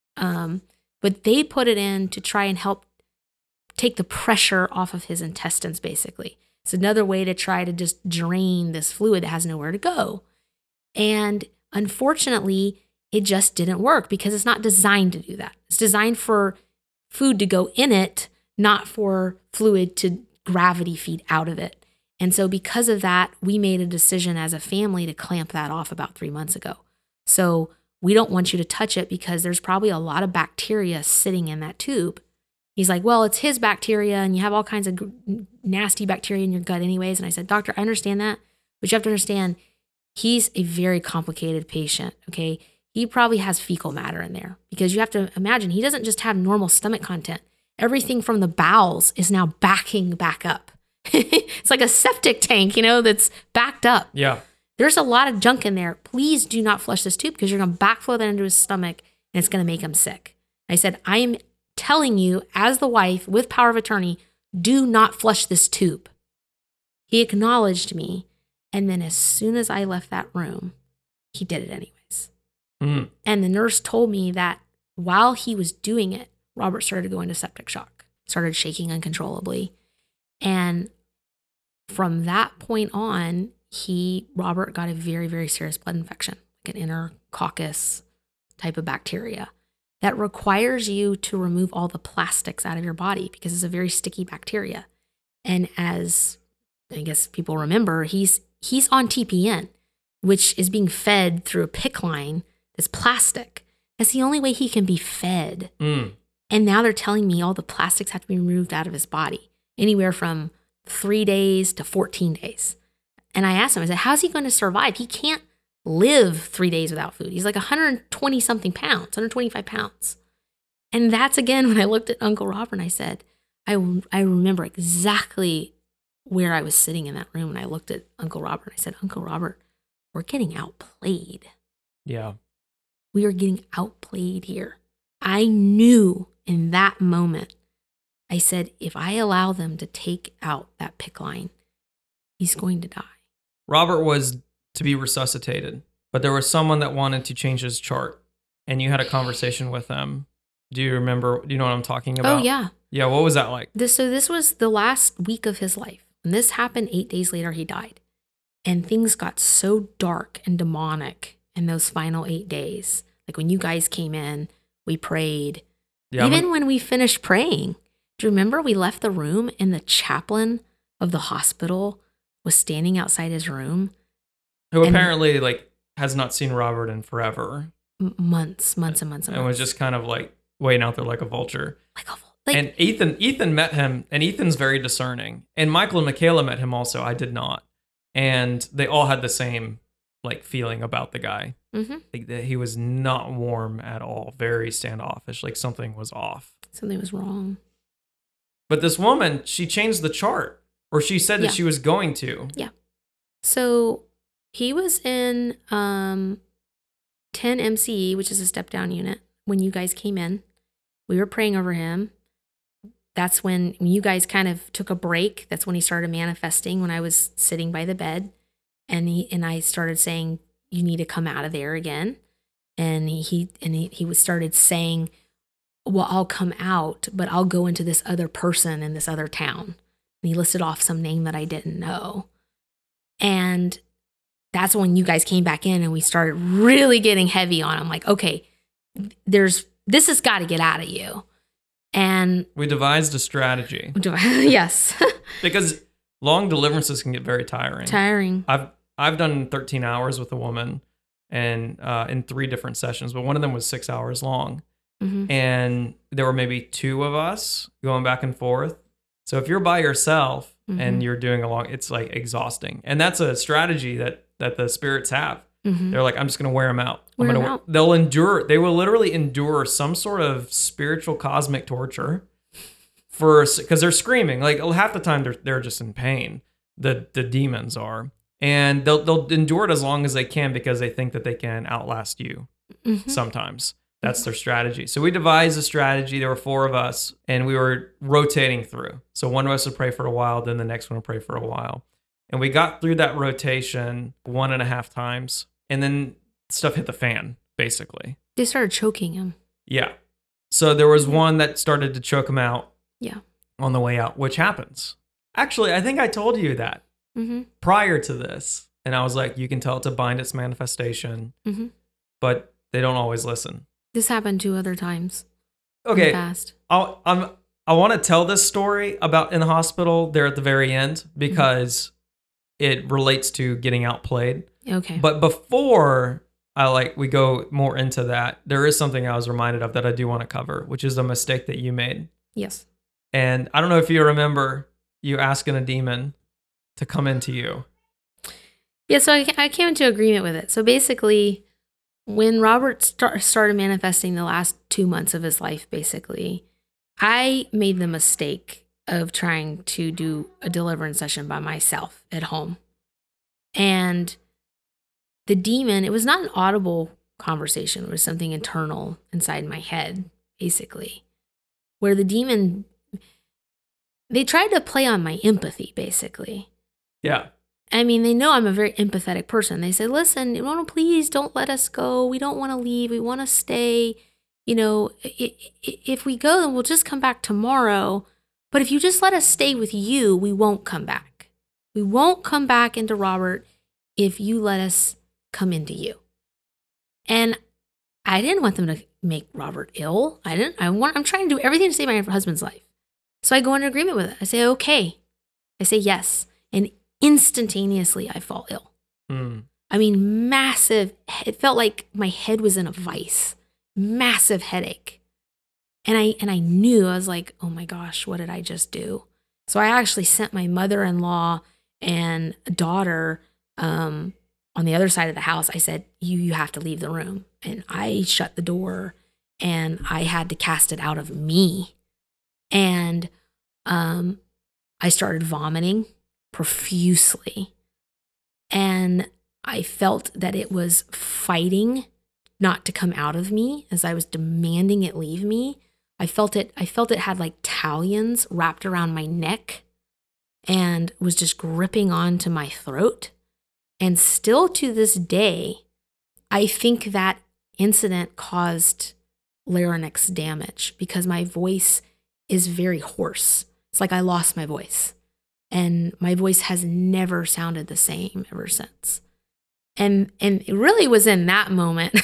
But they put it in to try and help take the pressure off of his intestines, basically. It's another way to try to just drain this fluid that has nowhere to go. And unfortunately, it just didn't work because it's not designed to do that. It's designed for food to go in it, not for fluid to gravity feed out of it. And so because of that, we made a decision as a family to clamp that off about 3 months ago. So we don't want you to touch it because there's probably a lot of bacteria sitting in that tube. He's like, well, it's his bacteria and you have all kinds of nasty bacteria in your gut anyways. And I said, doctor, I understand that, but you have to understand he's a very complicated patient, okay? He probably has fecal matter in there because you have to imagine he doesn't just have normal stomach content. Everything from the bowels is now backing back up. It's like a septic tank, that's backed up. Yeah. There's a lot of junk in there. Please do not flush this tube because you're going to backflow that into his stomach and it's going to make him sick. I said, I am telling you as the wife with power of attorney, do not flush this tube. He acknowledged me. And then as soon as I left that room, he did it anyways. Mm. And the nurse told me that while he was doing it, Robert started to go into septic shock, started shaking uncontrollably. And from that point on, Robert got a very, very serious blood infection, like an Enterococcus type of bacteria that requires you to remove all the plastics out of your body because it's a very sticky bacteria. And as I guess people remember, he's on TPN, which is being fed through a PICC line that's plastic. That's the only way he can be fed. Mm. And now they're telling me all the plastics have to be removed out of his body, anywhere from 3 days to 14 days. And I asked him, I said, how's he going to survive? He can't live 3 days without food. He's like 120 something pounds, 125 pounds. And that's again, when I looked at Uncle Robert and I said, I remember exactly where I was sitting in that room. And I looked at Uncle Robert and I said, Uncle Robert, we're getting outplayed. Yeah. We are getting outplayed here. I knew in that moment, I said, if I allow them to take out that PICC line, he's going to die. Robert was to be resuscitated, but there was someone that wanted to change his chart, and you had a conversation with them. Do you remember? Do you know what I'm talking about? Oh, yeah. Yeah, what was that like? This was the last week of his life. When this happened, 8 days later, he died. And things got so dark and demonic in those final 8 days. Like when you guys came in, we prayed. Yeah, Even when we finished praying, do you remember we left the room and the chaplain of the hospital was standing outside his room? who apparently has not seen Robert in forever. Months and months and months. And was just kind of waiting out there like a vulture. Like, and Ethan met him, and Ethan's very discerning. And Michael and Michaela met him also. I did not. And they all had the same feeling about the guy. mm-hmm. He was not warm at all, very standoffish, something was off. Something was wrong. But this woman, she changed the chart, or she said that she was going to. Yeah. So he was in 10 MCE, which is a step down unit, when you guys came in. We were praying over him. That's when you guys kind of took a break. That's when he started manifesting, when I was sitting by the bed. And I started saying, you need to come out of there again. And he started saying, well, I'll come out, but I'll go into this other person in this other town. And he listed off some name that I didn't know. And that's when you guys came back in and we started really getting heavy on him. Like, okay, this has got to get out of you. And we devised a strategy. Yes. Because long deliverances can get very tiring. I've done 13 hours with a woman, and in 3 different sessions, but one of them was 6 hours long. Mm-hmm. And there were maybe 2 of us going back and forth. So if you're by yourself Mhm. and you're doing it's like exhausting. And that's a strategy that the spirits have. Mhm. They're like, I'm just going to wear them out. Wear 'em out. They will literally endure some sort of spiritual cosmic torture because they're screaming. Like half the time they're just in pain. The demons are. And they'll endure it as long as they can because they think that they can outlast you. Mhm. Sometimes that's their strategy. So we devised a strategy. There were 4 of us and we were rotating through. So one of us would pray for a while, then the next one would pray for a while. And we got through that rotation 1.5 times. And then stuff hit the fan, basically. They started choking him. Yeah. So there was one that started to choke him out. Yeah. On the way out, which happens. Actually, I think I told you that Mm-hmm. prior to this. And I was like, you can tell it's a bind its manifestation, Mm-hmm. but they don't always listen. This happened 2 other times. Okay. Fast. I want to tell this story about in the hospital there at the very end because it relates to getting outplayed. Okay. But before we go more into that, there is something I was reminded of that I do want to cover, which is a mistake that you made. Yes. And I don't know if you remember you asking a demon to come into you. Yeah, so I came into agreement with it. So basically, when Robert started manifesting the last 2 months of his life, basically, I made the mistake of trying to do a deliverance session by myself at home. And the demon, it was not an audible conversation. It was something internal inside my head, basically, where the demon, they tried to play on my empathy, basically. Yeah. I mean, they know I'm a very empathetic person. They said, listen, please don't let us go. We don't want to leave. We want to stay. You know, if we go, then we'll just come back tomorrow. But if you just let us stay with you, we won't come back. We won't come back into Robert if you let us come into you. And I didn't want them to make Robert ill. I'm trying to do everything to save my husband's life. So I go into agreement with it. I say, okay. I say yes. And instantaneously, I fall ill. I mean, massive. It felt like my head was in a vice. Massive headache. And I knew, I was like, oh my gosh, what did I just do? So I actually sent my mother-in-law and daughter on the other side of the house. I said, you have to leave the room. And I shut the door and I had to cast it out of me. And I started vomiting profusely. And I felt that it was fighting not to come out of me as I was demanding it leave me. I felt it had like talons wrapped around my neck and was just gripping onto my throat. And still to this day, I think that incident caused larynx damage because my voice is very hoarse. It's like I lost my voice. And my voice has never sounded the same ever since. And it really was in that moment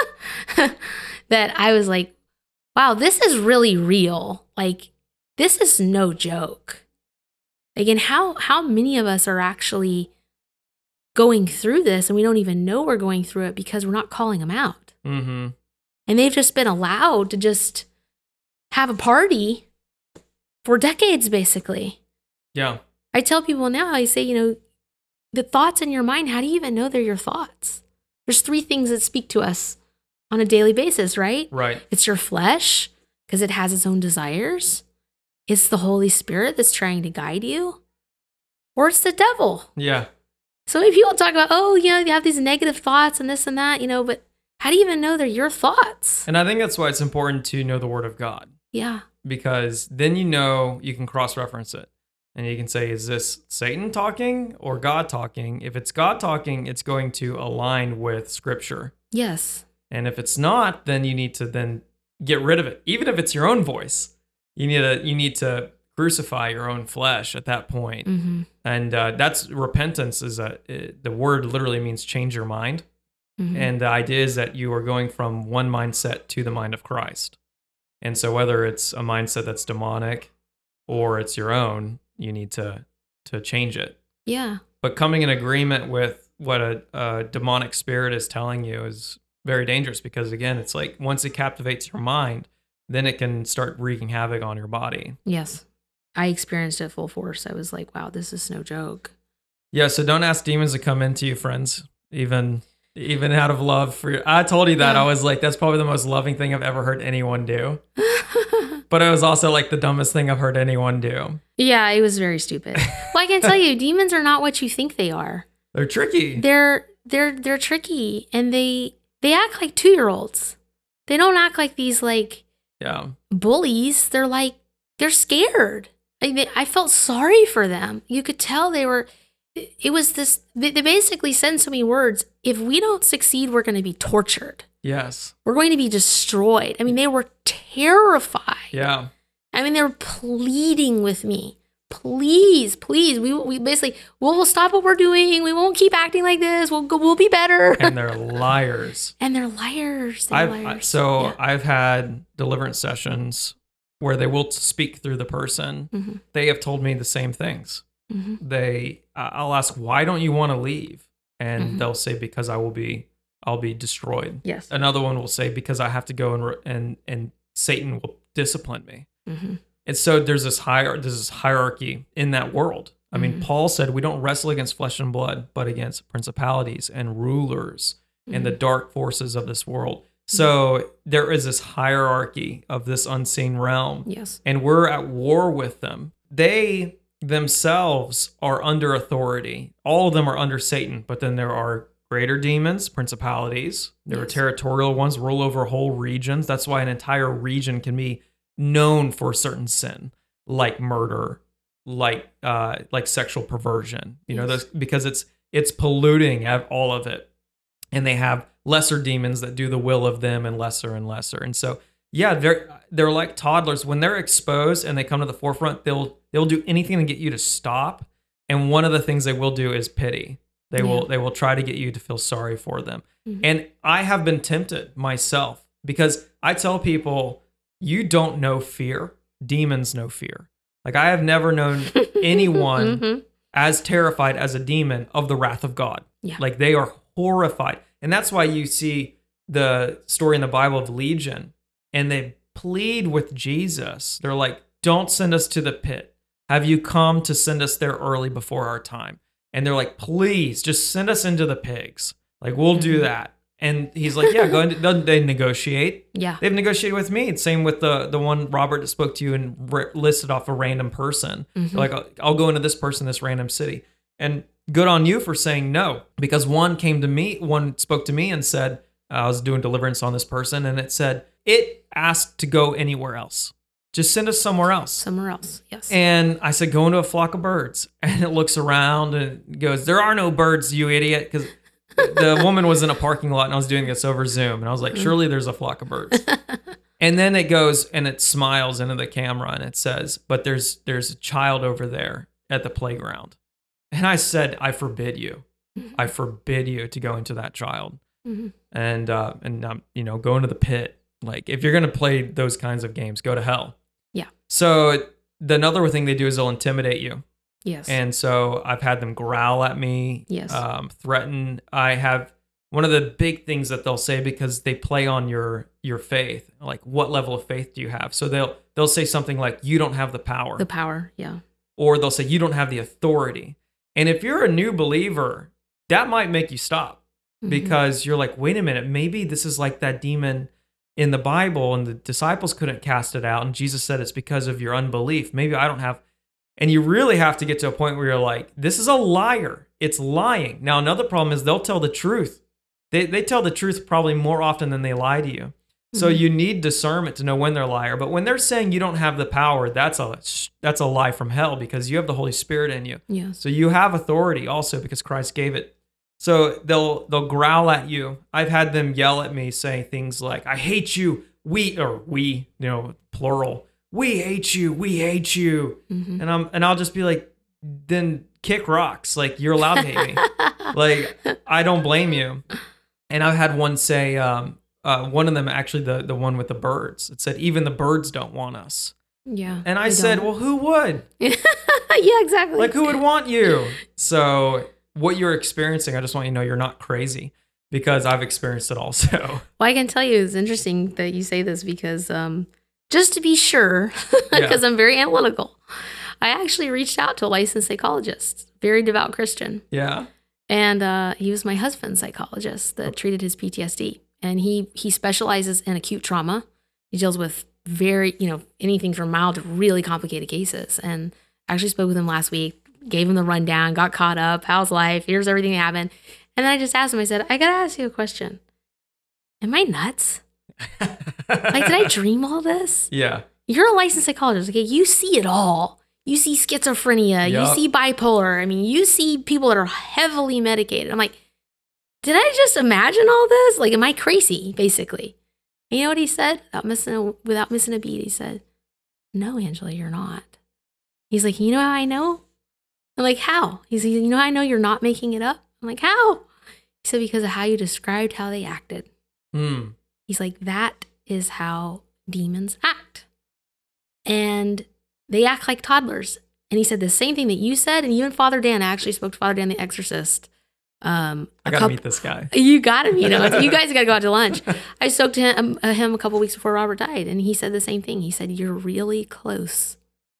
that I was like, wow, this is really real. Like, this is no joke. Again, how many of us are actually going through this and we don't even know we're going through it because we're not calling them out. Mm-hmm. And they've just been allowed to just have a party for decades, basically. Yeah. I tell people now, I say, the thoughts in your mind, how do you even know they're your thoughts? There's 3 things that speak to us on a daily basis, right? Right. It's your flesh, because it has its own desires. It's the Holy Spirit that's trying to guide you. Or it's the devil. Yeah. So many people talk about, you have these negative thoughts and this and that, but how do you even know they're your thoughts? And I think that's why it's important to know the Word of God. Yeah. Because then you can cross-reference it. And you can say, is this Satan talking or God talking? If it's God talking, it's going to align with Scripture. Yes. And if it's not, then you need to then get rid of it. Even if it's your own voice, you need to crucify your own flesh at that point. Mm-hmm. And that's repentance. The word literally means change your mind. Mm-hmm. And the idea is that you are going from one mindset to the mind of Christ. And so whether it's a mindset that's demonic or it's your own, you need to change it. Yeah. But coming in agreement with what a demonic spirit is telling you is very dangerous because, again, it's like once it captivates your mind, then it can start wreaking havoc on your body. Yes. I experienced it full force. I was like, wow, this is no joke. Yeah, so don't ask demons to come into you, friends. Even out of love for you. I told you that. I was like, that's probably the most loving thing I've ever heard anyone do. But it was also like the dumbest thing I've heard anyone do. Yeah, it was very stupid. Well, I can tell you, demons are not what you think they are. They're tricky. They're tricky, and they act like 2-year-olds. They don't act like these like bullies. They're scared. I felt sorry for them. You could tell they were. It was this. They basically said in so many words: if we don't succeed, we're going to be tortured. Yes. We're going to be destroyed. I mean, they were terrified. Yeah. I mean, they were pleading with me. Please. We basically, we'll stop what we're doing. We won't keep acting like this. We'll be better. And they're liars. I've had deliverance sessions where they will speak through the person. Mm-hmm. They have told me the same things. Mm-hmm. I'll ask, why don't you want to leave? And Mm-hmm. they'll say, because I'll be destroyed. Yes. Another one will say, because I have to go and Satan will discipline me. Mm-hmm. And so there's this hierarchy in that world. I mean, Paul said we don't wrestle against flesh and blood, but against principalities and rulers and the dark forces of this world. So there is this hierarchy of this unseen realm. Yes. And we're at war with them. They themselves are under authority. All of them are under Satan, but then there are greater demons, principalities. There are territorial ones, rule over whole regions. That's why an entire region can be known for a certain sin, like murder, like sexual perversion. You know, because it's polluting all of it. And they have lesser demons that do the will of them, and lesser and lesser. And so, yeah, they're like toddlers. When they're exposed and they come to the forefront, they'll do anything to get you to stop. And one of the things they will do is pity. They will try to get you to feel sorry for them. Mm-hmm. And I have been tempted myself, because I tell people, you don't know fear. Demons know fear. Like, I have never known anyone as terrified as a demon of the wrath of God. Yeah. Like, they are horrified. And that's why you see the story in the Bible of Legion, and they plead with Jesus. They're like, don't send us to the pit. Have you come to send us there early before our time? And they're like, please, just send us into the pigs. Like, we'll do that. And he's like, yeah, go into, they negotiate. Yeah. They've negotiated with me. Same with the one Robert that spoke to you and listed off a random person. Mm-hmm. Like, I'll go into this person, this random city. And good on you for saying no, because one spoke to me and said, I was doing deliverance on this person, and it asked to go anywhere else. Just send us somewhere else. Somewhere else, yes. And I said, go into a flock of birds. And it looks around and goes, there are no birds, you idiot. Because the woman was in a parking lot and I was doing this over Zoom. And I was like, surely there's a flock of birds. And then it goes and it smiles into the camera and it says, but there's a child over there at the playground. And I said, I forbid you. I forbid you to go into that child. Mm-hmm. And go into the pit. Like, if you're going to play those kinds of games, go to hell. Yeah. So another thing they do is they'll intimidate you. Yes. And so I've had them growl at me. Yes. Threaten. I have one of the big things that they'll say, because they play on your faith. Like, what level of faith do you have? So they'll say something like, you don't have the power. The power, yeah. Or they'll say, you don't have the authority. And if you're a new believer, that might make you stop. Because you're like, wait a minute, maybe this is like that demon in the Bible and the disciples couldn't cast it out. And Jesus said it's because of your unbelief. Maybe I don't have. And you really have to get to a point where you're like, this is a liar. It's lying. Now, another problem is they'll tell the truth. They tell the truth probably more often than they lie to you. So you need discernment to know when they're a liar. But when they're saying you don't have the power, that's a lie from hell, because you have the Holy Spirit in you. Yes. So you have authority also because Christ gave it. So they'll growl at you. I've had them yell at me, saying things like, I hate you. We, plural. We hate you. We hate you. Mm-hmm. And I'll just be like, then kick rocks. Like, you're allowed to hate me. Like, I don't blame you. And I've had one say, one of them, actually the one with the birds, it said, even the birds don't want us. Yeah. And I said, well, who would? Yeah, exactly. Like, who would want you? So what you're experiencing, I just want you to know you're not crazy, because I've experienced it also. Well, I can tell you, it's interesting that you say this, because just to be sure, because I'm very analytical, I actually reached out to a licensed psychologist, very devout Christian. Yeah. And he was my husband's psychologist that treated his PTSD. And he specializes in acute trauma. He deals with anything from mild to really complicated cases. And I actually spoke with him last week, gave him the rundown, got caught up. How's life? Here's everything that happened. And then I just asked him, I said, I got to ask you a question. Am I nuts? Like, did I dream all this? Yeah. You're a licensed psychologist. Okay. You see it all. You see schizophrenia. You see bipolar. I mean, you see people that are heavily medicated. I'm like, did I just imagine all this? Like, am I crazy, basically? And you know what he said? Without missing a beat, he said, no, Angela, you're not. He's like, you know how I know? I'm like, how? He's like, you know how I know you're not making it up? I'm like, how? He said, because of how you described how they acted. He's like, that is how demons act. And they act like toddlers. And he said the same thing that you said. And even Father Dan, I actually spoke to Father Dan, the exorcist. I got to meet this guy. You got to meet him. You guys got to go out to lunch. I spoke to him a couple weeks before Robert died. And he said the same thing. He said, you're really close.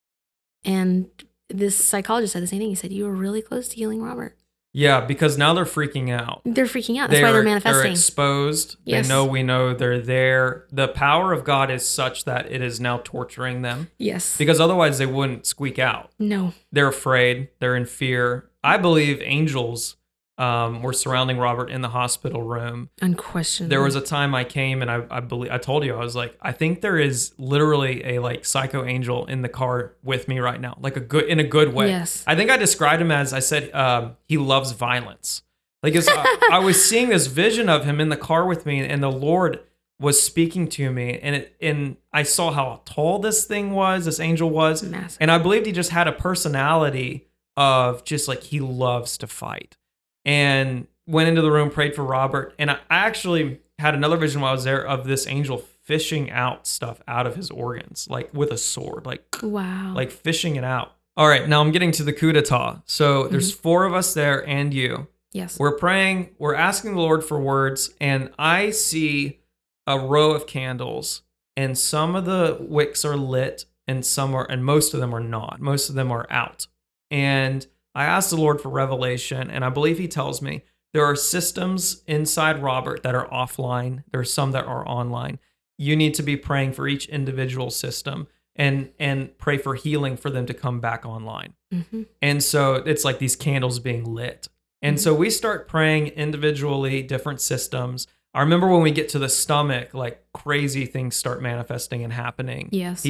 And this psychologist said the same thing. He said, you were really close to healing Robert. Yeah, because now they're freaking out. They're freaking out. That's why they're manifesting. They're exposed. Yes. We know they're there. The power of God is such that it is now torturing them. Yes. Because otherwise they wouldn't squeak out. No. They're afraid. They're in fear. I believe angels were surrounding Robert in the hospital room. Unquestionably. There was a time I came and I told you, I was like, I think there is literally a like psycho angel in the car with me right now, like in a good way. Yes. I think I described him as, I said, he loves violence. Like I was seeing this vision of him in the car with me, and the Lord was speaking to me, and I saw how tall this angel was. Massive. And I believed he just had a personality of just like, he loves to fight. And went into the room, prayed for Robert. And I actually had another vision while I was there of this angel fishing out stuff out of his organs, like with a sword, like, wow, like fishing it out. All right, now I'm getting to the coup d'etat. So there's 4 of us there and you. Yes. We're praying, we're asking the Lord for words, and I see a row of candles, and some of the wicks are lit and most of them are not. Most of them are out. And I asked the Lord for revelation, and I believe he tells me there are systems inside Robert that are offline. There are some that are online. You need to be praying for each individual system and pray for healing for them to come back online. And so it's like these candles being lit. And so we start praying individually, different systems. I remember when we get to the stomach, like crazy things start manifesting and happening. Yes.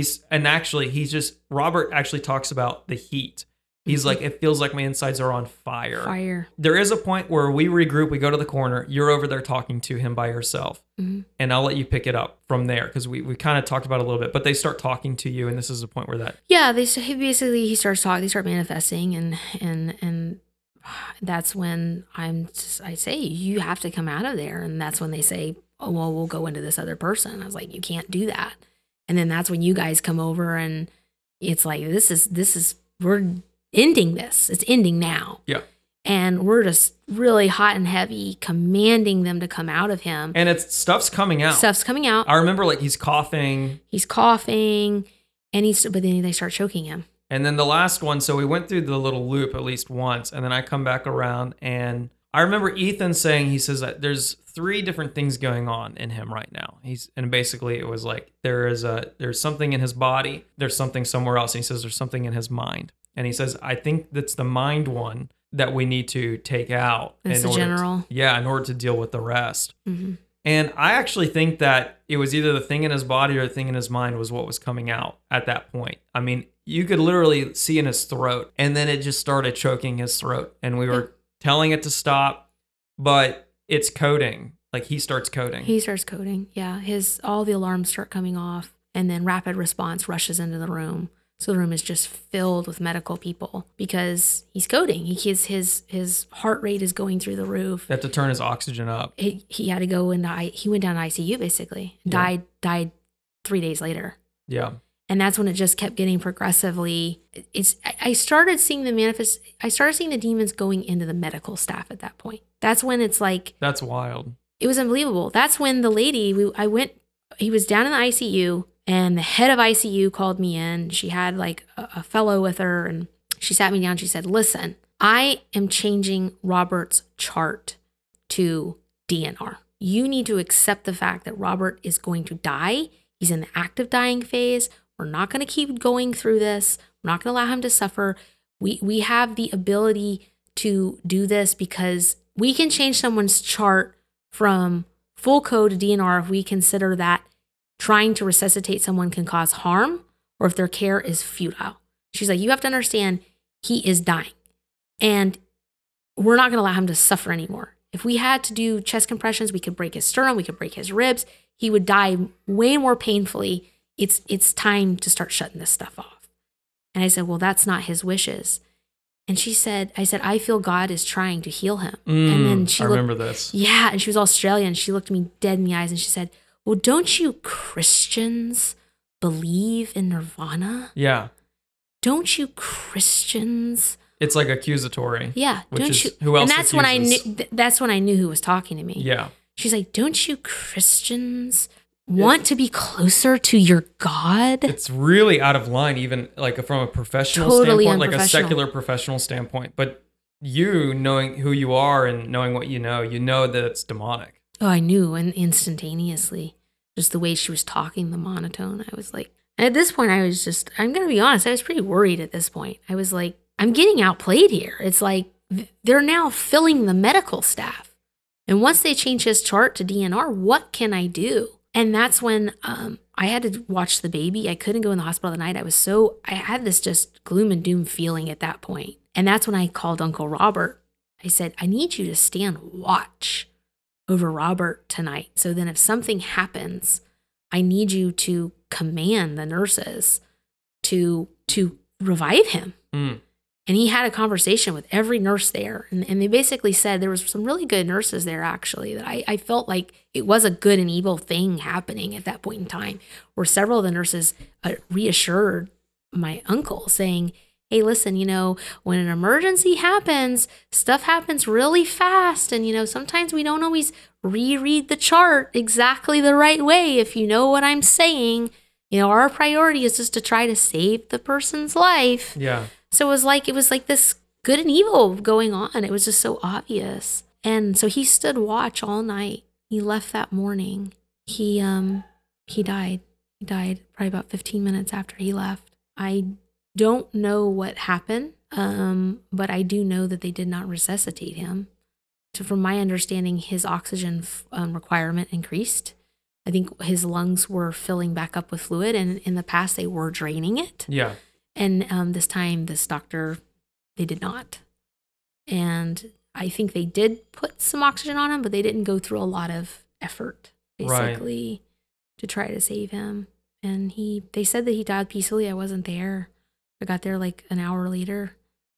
Robert actually talks about the heat. He's like, it feels like my insides are on fire. There is a point where we regroup, we go to the corner, you're over there talking to him by yourself. And I'll let you pick it up from there, because we kind of talked about it a little bit, but they start talking to you, and this is the point where that... Yeah, he starts talking, they start manifesting, and that's when I say, you have to come out of there. And that's when they say, oh, well, we'll go into this other person. I was like, you can't do that. And then that's when you guys come over, and it's like, we're ending this. It's ending now. Yeah. And we're just really hot and heavy, commanding them to come out of him. And stuff's coming out. I remember like he's coughing. And but then they start choking him. And then the last one, so we went through the little loop at least once, and then I come back around, and I remember Ethan saying, he says that there's 3 different things going on in him right now. And basically it was like, there's something in his body, there's something somewhere else. And he says there's something in his mind. And he says, I think that's the mind one that we need to take out. That's the general. In order to deal with the rest. And I actually think that it was either the thing in his body or the thing in his mind was what was coming out at that point. I mean, you could literally see in his throat, and then it just started choking his throat. And we were telling it to stop, but it's coding. Like he starts coding. Yeah. All the alarms start coming off, and then rapid response rushes into the room. So the room is just filled with medical people because he's coding. His heart rate is going through the roof. They have to turn his oxygen up. He had to go he went down to ICU basically. Died 3 days later. Yeah. And that's when it just kept getting progressively. I started seeing the demons going into the medical staff at that point. That's when it's like, that's wild. It was unbelievable. That's when the lady he was down in the ICU, And the head of ICU called me in. She had like a fellow with her, and she sat me down. She said, listen, I am changing Robert's chart to DNR. You need to accept the fact that Robert is going to die. He's in the active dying phase. We're not going to keep going through this. We're not going to allow him to suffer. We have the ability to do this because we can change someone's chart from full code to DNR if we consider that trying to resuscitate someone can cause harm or if their care is futile. She's like, you have to understand he is dying and we're not going to allow him to suffer anymore. If we had to do chest compressions, we could break his sternum, we could break his ribs. He would die way more painfully. It's time to start shutting this stuff off. And I said, well, that's not his wishes. And I said, I feel God is trying to heal him. And then she remember this. Yeah. And she was Australian. She looked me dead in the eyes and she said, well, don't you Christians believe in nirvana? Yeah. Don't you Christians? It's like accusatory. Yeah. Which don't is you? who else And that's accuses? when I knew. That's when I knew who was talking to me. Yeah. She's like, don't you Christians want to be closer to your God? It's really out of line, even like from a professional Totally standpoint, like a unprofessional. secular professional standpoint. But you knowing who you are and knowing what you know that it's demonic. Oh, I knew, and instantaneously, just the way she was talking, the monotone. I was like, and at this point, I'm going to be honest, I was pretty worried at this point. I was like, I'm getting outplayed here. It's like they're now filling the medical staff. And once they change his chart to DNR, what can I do? And that's when I had to watch the baby. I couldn't go in the hospital that night. I had this just gloom and doom feeling at that point. And that's when I called Uncle Robert. I said, I need you to stand watch over Robert tonight. So then if something happens, I need you to command the nurses to revive him. Mm. And he had a conversation with every nurse there. And they basically said there was some really good nurses there, actually, that I felt like it was a good and evil thing happening at that point in time, where several of the nurses reassured my uncle saying, hey, listen, when an emergency happens, stuff happens really fast. And, sometimes we don't always reread the chart exactly the right way. If you know what I'm saying, our priority is just to try to save the person's life. Yeah. So it was like this good and evil going on. It was just so obvious. And so he stood watch all night. He left that morning. He died. He died probably about 15 minutes after he left. I don't know what happened, but I do know that they did not resuscitate him. So from my understanding, his oxygen requirement increased. I think his lungs were filling back up with fluid, and in the past they were draining it. Yeah. And this time, this doctor, they did not. And I think they did put some oxygen on him, but they didn't go through a lot of effort, basically, to try to save him. And they said that he died peacefully. I wasn't there. I got there like an hour later.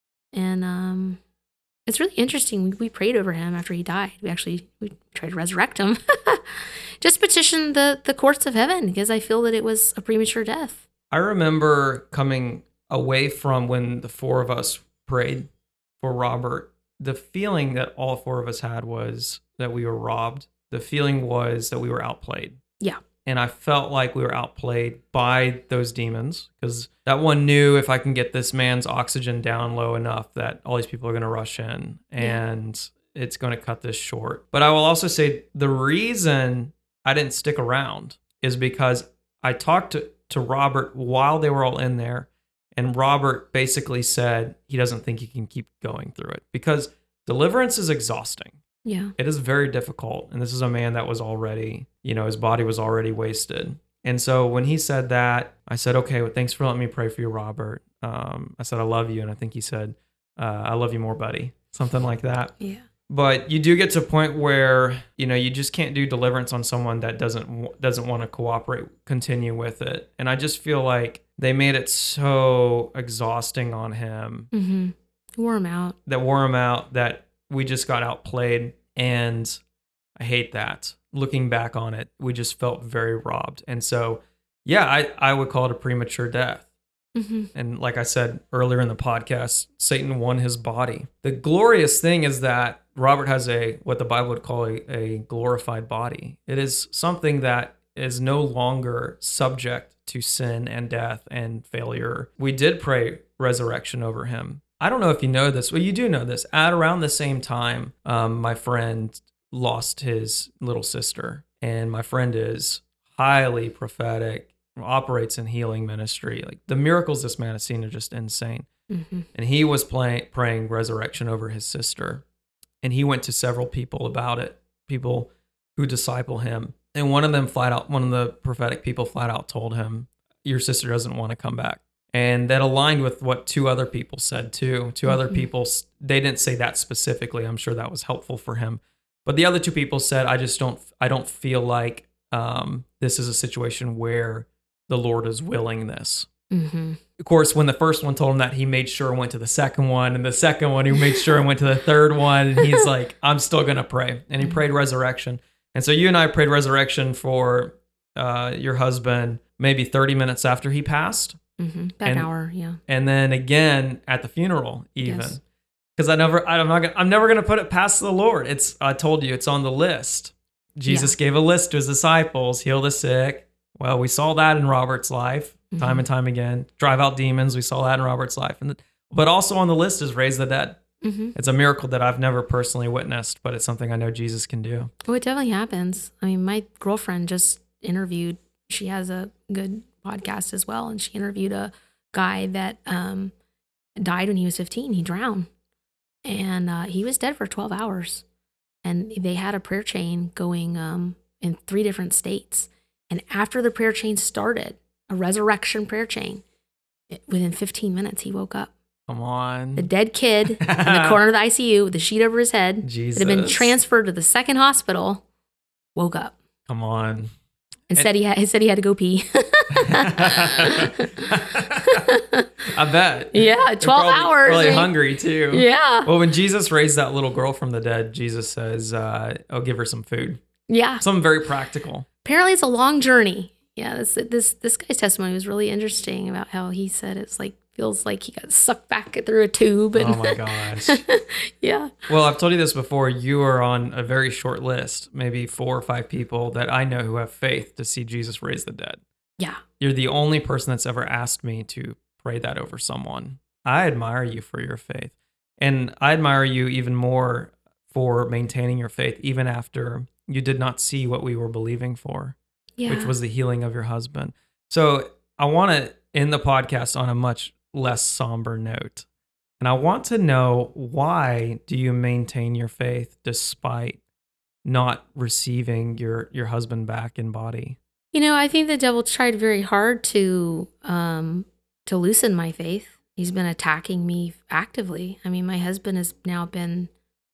And it's really interesting. We prayed over him after he died. We tried to resurrect him. Just petitioned the courts of heaven because I feel that it was a premature death. I remember coming away from when the four of us prayed for Robert. The feeling that all four of us had was that we were robbed. The feeling was that we were outplayed. Yeah. And I felt like we were outplayed by those demons because that one knew if I can get this man's oxygen down low enough that all these people are going to rush in and it's going to cut this short. But I will also say the reason I didn't stick around is because I talked to Robert while they were all in there. And Robert basically said he doesn't think he can keep going through it because deliverance is exhausting. Yeah. It is very difficult. And this is a man that was already, his body was already wasted. And so when he said that, I said, okay, well, thanks for letting me pray for you, Robert. I said, I love you. And I think he said, I love you more, buddy. Something like that. Yeah. But you do get to a point where, you just can't do deliverance on someone that doesn't want to cooperate, continue with it. And I just feel like they made it so exhausting on him. Mm-hmm. Wore him out. That we just got outplayed. And I hate that. Looking back on it, we just felt very robbed. And so, yeah, I would call it a premature death. Mm-hmm. And like I said earlier in the podcast, Satan won his body. The glorious thing is that Robert has what the Bible would call a glorified body. It is something that is no longer subject to sin and death and failure. We did pray resurrection over him. I don't know if you know this. Well, you do know this. At around the same time, my friend lost his little sister, and my friend is highly prophetic, operates in healing ministry. Like the miracles this man has seen are just insane. Mm-hmm. And he was praying resurrection over his sister, and he went to several people about it, people who disciple him. And one of the prophetic people flat out told him, your sister doesn't want to come back. And that aligned with what two other people said too. Two other people, they didn't say that specifically. I'm sure that was helpful for him. But the other two people said, I don't feel like this is a situation where the Lord is willing this. Mm-hmm. Of course, when the first one told him that, he made sure and went to the second one, and the second one, he made sure and went to the third one. And he's like, I'm still going to pray. And he prayed resurrection. And so you and I prayed resurrection for your husband maybe 30 minutes after he passed. Mm-hmm. About an hour, yeah. And then again at the funeral, even. Yes. Because I'm never going to put it past the Lord. I told you, it's on the list. Jesus gave a list to his disciples, heal the sick. Well, we saw that in Robert's life time and time again. Drive out demons. We saw that in Robert's life. But also on the list is raise the dead. Mm-hmm. It's a miracle that I've never personally witnessed, but it's something I know Jesus can do. Oh, it definitely happens. I mean, my girlfriend just interviewed, she has a good podcast as well, and she interviewed a guy that died when he was 15. He drowned, and he was dead for 12 hours. And they had a prayer chain going in 3 different states. And after the prayer chain started, a resurrection prayer chain, within 15 minutes, he woke up. Come on. The dead kid in the corner of the ICU with the sheet over his head Jesus. that had been transferred to the second hospital, woke up. Come on. And said he had to go pee. I bet. Yeah, 12 hours. Really hungry too. Yeah. Well, when Jesus raised that little girl from the dead, Jesus says, "I'll give her some food." Yeah. Something very practical. Apparently, it's a long journey. Yeah. This guy's testimony was really interesting about how he said it's like feels like he got sucked back through a tube. And oh my gosh. Yeah. Well, I've told you this before. You are on a very short list, maybe 4 or 5 people that I know who have faith to see Jesus raise the dead. Yeah. You're the only person that's ever asked me to pray that over someone. I admire you for your faith. And I admire you even more for maintaining your faith, even after you did not see what we were believing for, which was the healing of your husband. So I want to end the podcast on a much less somber note. And I want to know, why do you maintain your faith despite not receiving your husband back in body? You know, I think the devil tried very hard to loosen my faith. He's been attacking me actively. I mean, my husband has now been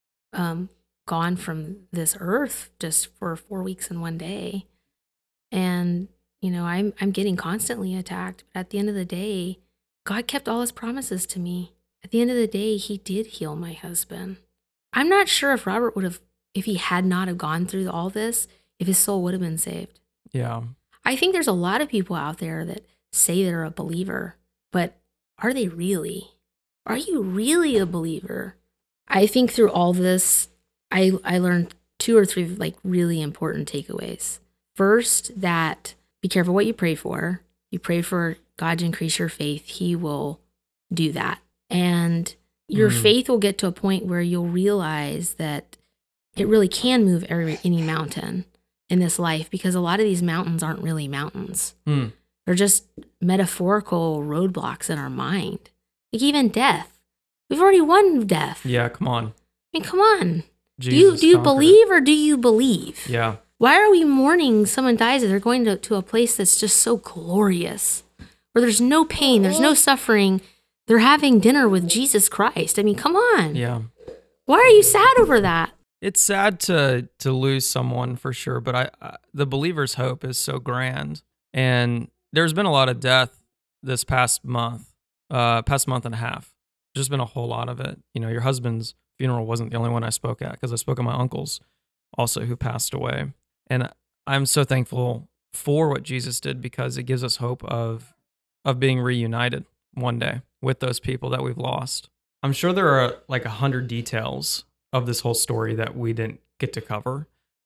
gone from this earth just for 4 weeks and 1 day. And, you know, I'm getting constantly attacked. But at the end of the day, God kept all his promises to me. At the end of the day, he did heal my husband. I'm not sure if Robert would have, if he had not have gone through all this, if his soul would have been saved. Yeah. I think there's a lot of people out there that say they're a believer, but are they really? Are you really a believer? I think through all this, I learned 2 or 3 like really important takeaways. First, that be careful what you pray for. You pray for God to increase your faith. He will do that. And your faith will get to a point where you'll realize that it really can move any mountain in this life, because a lot of these mountains aren't really mountains. They're just metaphorical roadblocks in our mind. Like even death. We've already won death. Yeah, come on. I mean, come on. Jesus do you conquered believe it. or do you believe? Yeah. Why are we mourning someone dies and they're going to a place that's just so glorious, where there's no pain, there's no suffering. They're having dinner with Jesus Christ. I mean, come on. Yeah. Why are you sad over that? It's sad to lose someone for sure, but I the believer's hope is so grand. And there's been a lot of death this past month and a half. There's just been a whole lot of it. You know, your husband's funeral wasn't the only one I spoke at, because I spoke at my uncle's also, who passed away. And I'm so thankful for what Jesus did, because it gives us hope of being reunited one day with those people that we've lost. I'm sure there are like 100 details of this whole story that we didn't get to cover.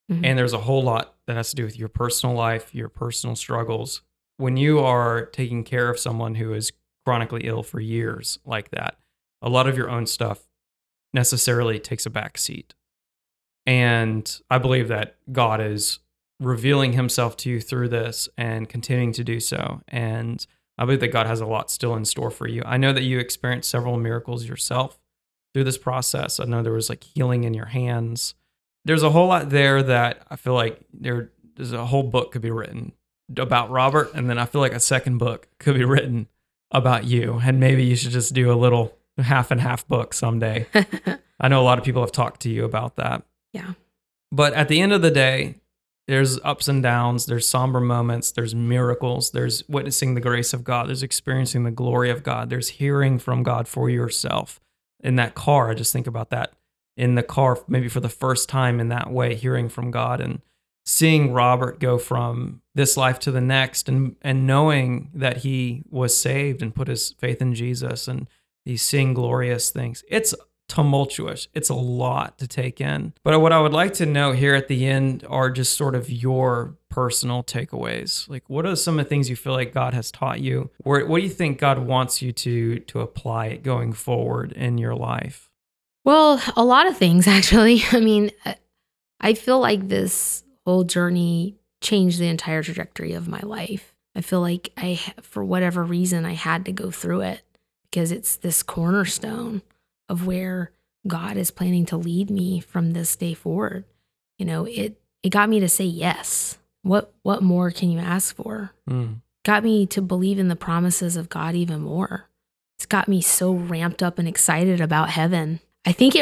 And there's a whole lot that has to do with your personal life, your personal struggles. When you are taking care of someone who is chronically ill for years like that, a lot of your own stuff necessarily takes a back seat. And I believe that God is revealing himself to you through this and continuing to do so. And I believe that God has a lot still in store for you. I know that you experienced several miracles yourself through this process. I know there was like healing in your hands. There's a whole lot there that I feel like there's a whole book could be written about Robert. And then I feel like a second book could be written about you. And maybe you should just do a little half and half book someday. I know a lot of people have talked to you about that. Yeah. But at the end of the day, there's ups and downs, there's somber moments, there's miracles, there's witnessing the grace of God, there's experiencing the glory of God, there's hearing from God for yourself. In that car, I just think about that. In the car, maybe for the first time in that way, hearing from God and seeing Robert go from this life to the next and knowing that he was saved and put his faith in Jesus and he's seeing glorious things. It's tumultuous. It's a lot to take in. But what I would like to know here at the end are just sort of your personal takeaways. Like, what are some of the things you feel like God has taught you? What do you think God wants you to apply it going forward in your life? Well, a lot of things, actually. I mean, I feel like this whole journey changed the entire trajectory of my life. I feel like for whatever reason, I had to go through it because it's this cornerstone of where God is planning to lead me from this day forward. You know, it got me to say yes. What more can you ask for? Got me to believe in the promises of God even more. It's got me so ramped up and excited about heaven. I think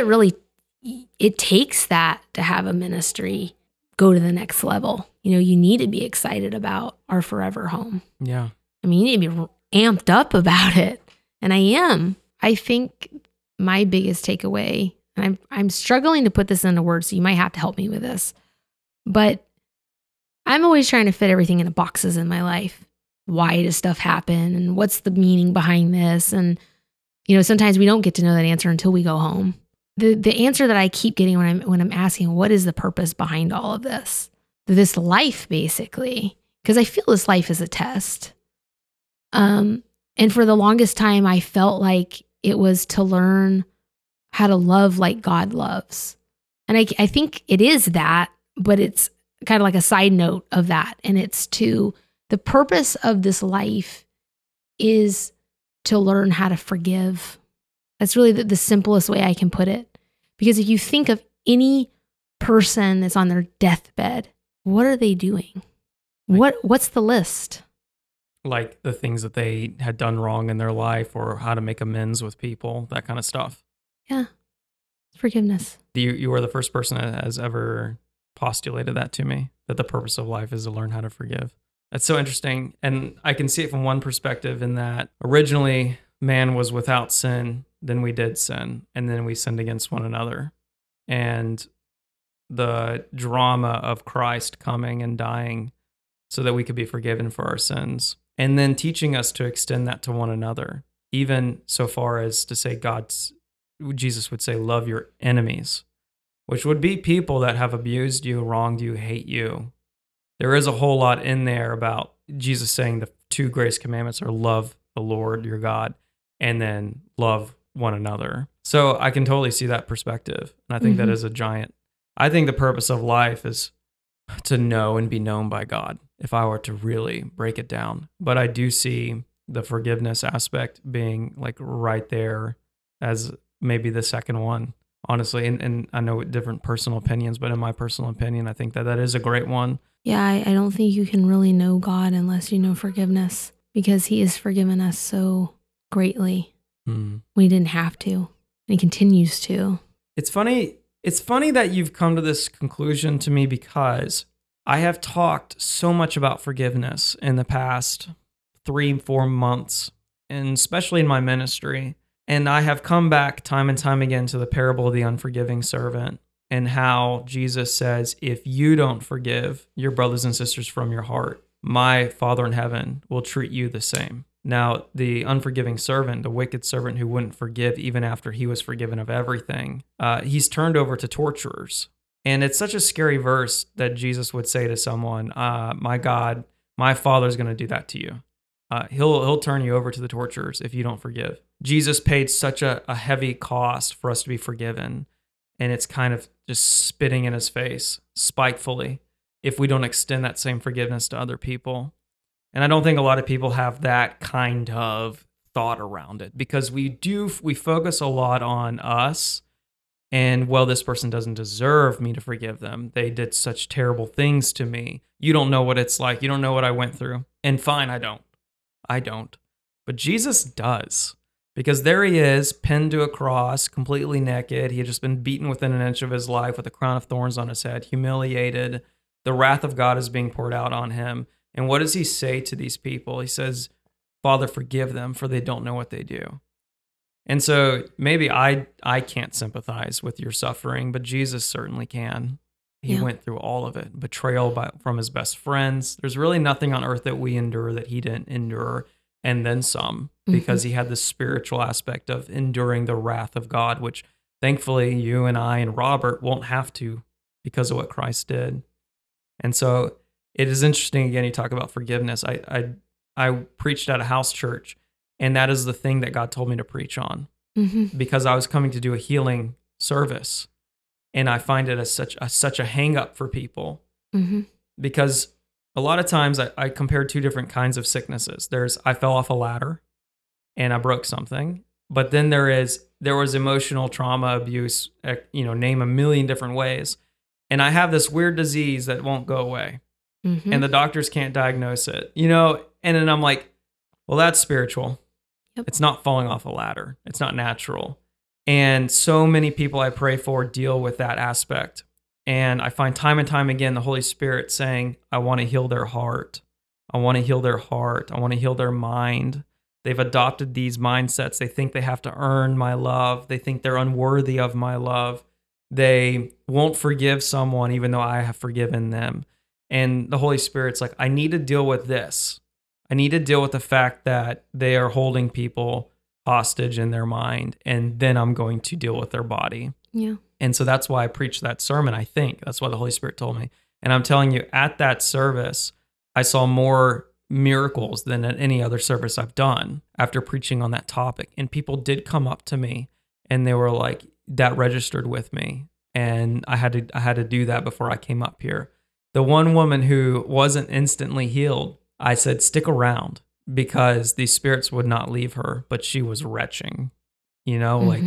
it takes that to have a ministry go to the next level. You know, you need to be excited about our forever home. Yeah. I mean, you need to be amped up about it. And I am. I think my biggest takeaway, and I'm struggling to put this into words, so you might have to help me with this, but I'm always trying to fit everything into boxes in my life. Why does stuff happen? And what's the meaning behind this? And, you know, sometimes we don't get to know that answer until we go home. The answer that I keep getting when I'm asking, what is the purpose behind all of this? This life, basically, because I feel this life is a test. And for the longest time, I felt like it was to learn how to love like God loves. And I think it is that, but it's kind of like a side note of that. And it's the purpose of this life is to learn how to forgive. That's really the simplest way I can put it. Because if you think of any person that's on their deathbed, what are they doing? What's the list? Like the things that they had done wrong in their life or how to make amends with people, that kind of stuff. Yeah. Forgiveness. You were the first person that has ever postulated that to me, that the purpose of life is to learn how to forgive. That's so interesting. And I can see it from one perspective in that originally man was without sin, then we did sin, and then we sinned against one another. And the drama of Christ coming and dying so that we could be forgiven for our sins, and then teaching us to extend that to one another, even so far as to say Jesus would say, love your enemies, which would be people that have abused you, wronged you, hate you. There is a whole lot in there about Jesus saying the two greatest commandments are love the Lord your God and then love one another. So I can totally see that perspective. And I think that is a giant. I think the purpose of life is to know and be known by God, if I were to really break it down. But I do see the forgiveness aspect being like right there as maybe the second one, honestly. And I know different personal opinions, but in my personal opinion, I think that is a great one. Yeah, I don't think you can really know God unless you know forgiveness, because he has forgiven us so greatly. We didn't have to, and he continues to. It's funny that you've come to this conclusion to me, because I have talked so much about forgiveness in the past 3-4 months, and especially in my ministry. And I have come back time and time again to the parable of the unforgiving servant, and how Jesus says, if you don't forgive your brothers and sisters from your heart, my Father in heaven will treat you the same. Now, the unforgiving servant, the wicked servant who wouldn't forgive even after he was forgiven of everything, he's turned over to torturers. And it's such a scary verse that Jesus would say to someone, my God, my Father's going to do that to you. He'll turn you over to the torturers if you don't forgive. Jesus paid such a heavy cost for us to be forgiven. And it's kind of just spitting in his face spitefully if we don't extend that same forgiveness to other people. And I don't think a lot of people have that kind of thought around it, because we focus a lot on us and, well, this person doesn't deserve me to forgive them. They did such terrible things to me. You don't know what it's like. You don't know what I went through. And fine, I don't. But Jesus does. Because there he is, pinned to a cross, completely naked. He had just been beaten within an inch of his life with a crown of thorns on his head, humiliated. The wrath of God is being poured out on him. And what does he say to these people? He says, Father, forgive them, for they don't know what they do. And so maybe I can't sympathize with your suffering, but Jesus certainly can. He went through all of it. Betrayal from his best friends. There's really nothing on earth that we endure that he didn't endure, and then some, because he had the spiritual aspect of enduring the wrath of God, which thankfully you and I and Robert won't have to because of what Christ did. And so it is interesting, again, you talk about forgiveness. I preached at a house church, and that is the thing that God told me to preach on, because I was coming to do a healing service. And I find it as such a hang up for people, because a lot of times I compare two different kinds of sicknesses. There's, I fell off a ladder and I broke something, but then there was emotional trauma, abuse, name a million different ways. And I have this weird disease that won't go away, and the doctors can't diagnose it, and then I'm like, well, that's spiritual. Yep. It's not falling off a ladder. It's not natural. And so many people I pray for deal with that aspect. And I find time and time again the Holy Spirit saying, I want to heal their heart. I want to heal their heart. I want to heal their mind. They've adopted these mindsets. They think they have to earn my love. They think they're unworthy of my love. They won't forgive someone even though I have forgiven them. And the Holy Spirit's like, I need to deal with this. I need to deal with the fact that they are holding people hostage in their mind, and then I'm going to deal with their body. Yeah. And so that's why I preached that sermon. I think that's what the Holy Spirit told me. And I'm telling you, at that service, I saw more miracles than at any other service I've done after preaching on that topic. And people did come up to me and they were like, that registered with me. And I had to do that before I came up here. The one woman who wasn't instantly healed, I said, stick around, because these spirits would not leave her, but she was retching, like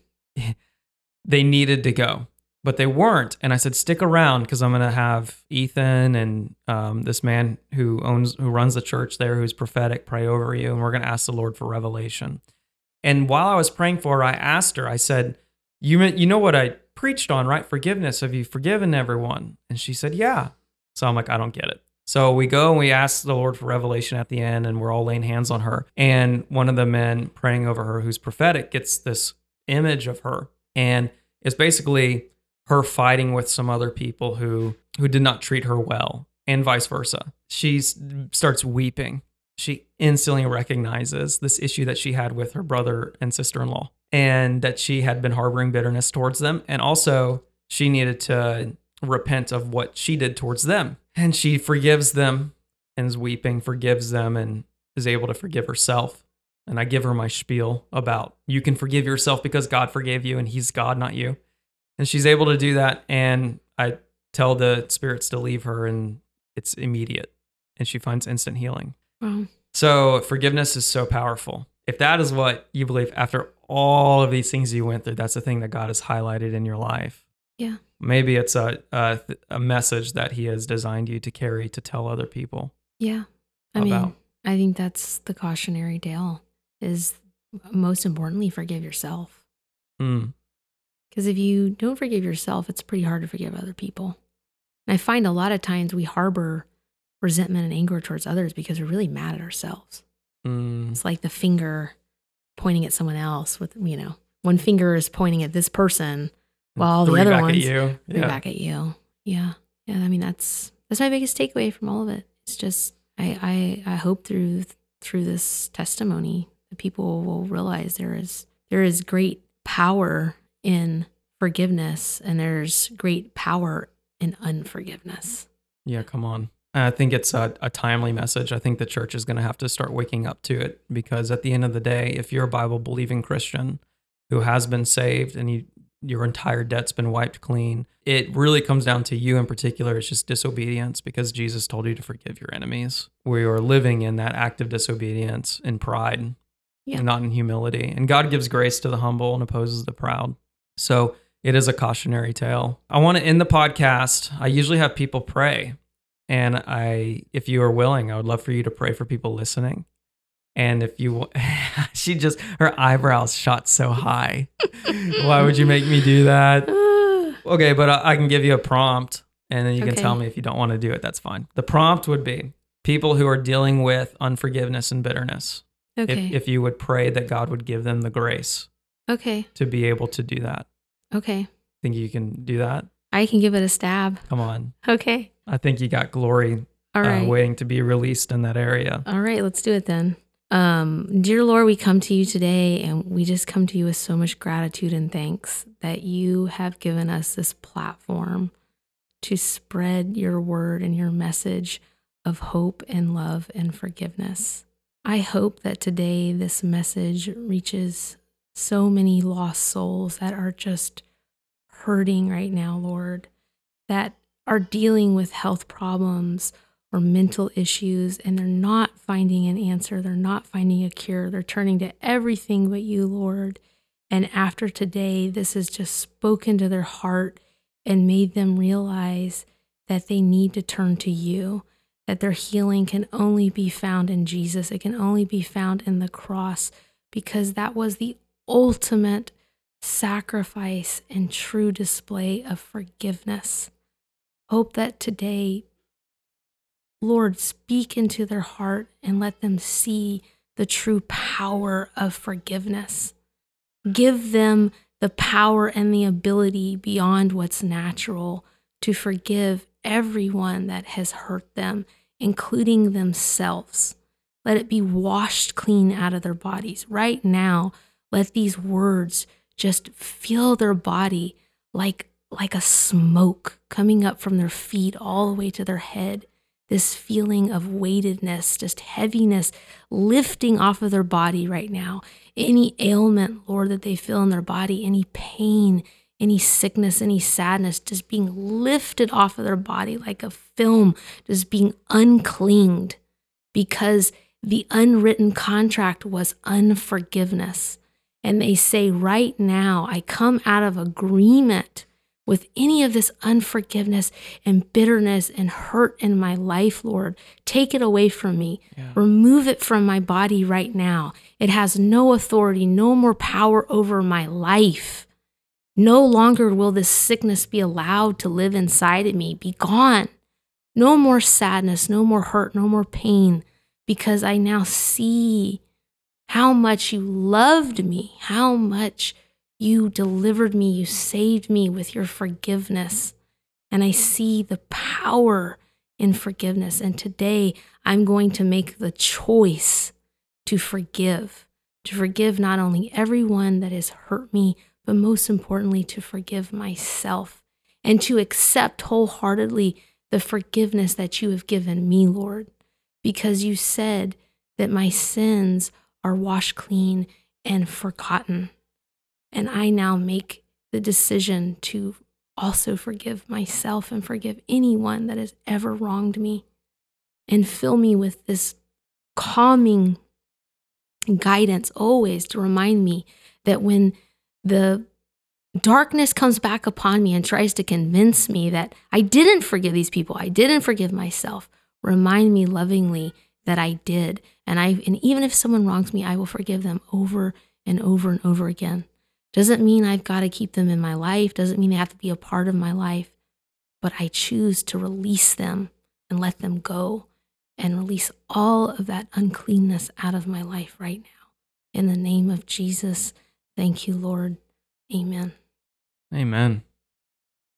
they needed to go, but they weren't. And I said, stick around, because I'm going to have Ethan and this man who runs the church there, who's prophetic, pray over you. And we're going to ask the Lord for revelation. And while I was praying for her, I asked her, I said, you know what I preached on, right? Forgiveness. Have you forgiven everyone? And she said, yeah. So I'm like, I don't get it. So we go and we ask the Lord for revelation at the end, and we're all laying hands on her. And one of the men praying over her, who's prophetic, gets this image of her. And it's basically her fighting with some other people who did not treat her well, and vice versa. She starts weeping. She instantly recognizes this issue that she had with her brother and sister-in-law, and that she had been harboring bitterness towards them. And also she needed to repent of what she did towards them. And she forgives them and is weeping, forgives them, and is able to forgive herself. And I give her my spiel about, you can forgive yourself because God forgave you and he's God, not you. And she's able to do that. And I tell the spirits to leave her, and it's immediate. And she finds instant healing. Wow. So forgiveness is so powerful. If that is what you believe after all of these things you went through, that's the thing that God has highlighted in your life. Yeah. Maybe it's a message that he has designed you to carry, to tell other people. Yeah. I mean, I think that's the cautionary tale, is most importantly, forgive yourself. Because if you don't forgive yourself, it's pretty hard to forgive other people. And I find a lot of times we harbor resentment and anger towards others because we're really mad at ourselves. It's like the finger pointing at someone else with, one finger is pointing at this person, while the other one's three back at you. Yeah. Yeah. I mean, that's my biggest takeaway from all of it. It's just, I hope through this testimony that people will realize there is great power in forgiveness, and there's great power in unforgiveness. Yeah, come on. I think it's a timely message. I think the church is going to have to start waking up to it, because at the end of the day, if you're a Bible-believing Christian who has been saved and your entire debt's been wiped clean, it really comes down to you in particular. It's just disobedience, because Jesus told you to forgive your enemies. We are living in that act of disobedience in pride, and not in humility. And God gives grace to the humble and opposes the proud. So it is a cautionary tale. I want to end the podcast. I usually have people pray. And if you are willing, I would love for you to pray for people listening. And if you, her eyebrows shot so high. Why would you make me do that? Okay, but I can give you a prompt, and then you can tell me if you don't want to do it. That's fine. The prompt would be people who are dealing with unforgiveness and bitterness. Okay. If you would pray that God would give them the grace. Okay. To be able to do that. Okay. Think you can do that? I can give it a stab. Come on. Okay. I think you got glory All right. waiting to be released in that area. All right, let's do it then. Dear Lord, we come to you today, and we just come to you with so much gratitude and thanks that you have given us this platform to spread your word and your message of hope and love and forgiveness. I hope that today this message reaches so many lost souls that are just hurting right now, Lord, that are dealing with health problems or mental issues, and they're not finding an answer. They're not finding a cure. They're turning to everything but you, Lord. And after today, this has just spoken to their heart and made them realize that they need to turn to you, that their healing can only be found in Jesus. It can only be found in the cross, because that was the ultimate sacrifice and true display of forgiveness. Hope that today, Lord, speak into their heart and let them see the true power of forgiveness. Give them the power and the ability beyond what's natural to forgive everyone that has hurt them, including themselves. Let it be washed clean out of their bodies. Right now, let these words just fill their body like a smoke coming up from their feet all the way to their head. This feeling of weightedness, just heaviness lifting off of their body right now. Any ailment, Lord, that they feel in their body, any pain, any sickness, any sadness, just being lifted off of their body like a film, just being unclinged, because the unwritten contract was unforgiveness. And they say, right now, I come out of agreement with any of this unforgiveness and bitterness and hurt in my life, Lord. Take it away from me. Yeah. Remove it from my body right now. It has no authority, no more power over my life. No longer will this sickness be allowed to live inside of me. Be gone. No more sadness, no more hurt, no more pain, because I now see how much you loved me, how much you delivered me, you saved me with your forgiveness. And I see the power in forgiveness. And today I'm going to make the choice to forgive not only everyone that has hurt me, but most importantly, to forgive myself and to accept wholeheartedly the forgiveness that you have given me, Lord, because you said that my sins are washed clean and forgotten. And I now make the decision to also forgive myself and forgive anyone that has ever wronged me, and fill me with this calming guidance always to remind me that when the darkness comes back upon me and tries to convince me that I didn't forgive these people, I didn't forgive myself, remind me lovingly that I did. And even if someone wrongs me, I will forgive them over and over and over again. Doesn't mean I've got to keep them in my life. Doesn't mean they have to be a part of my life. But I choose to release them and let them go and release all of that uncleanness out of my life right now. In the name of Jesus, thank you, Lord. Amen. Amen.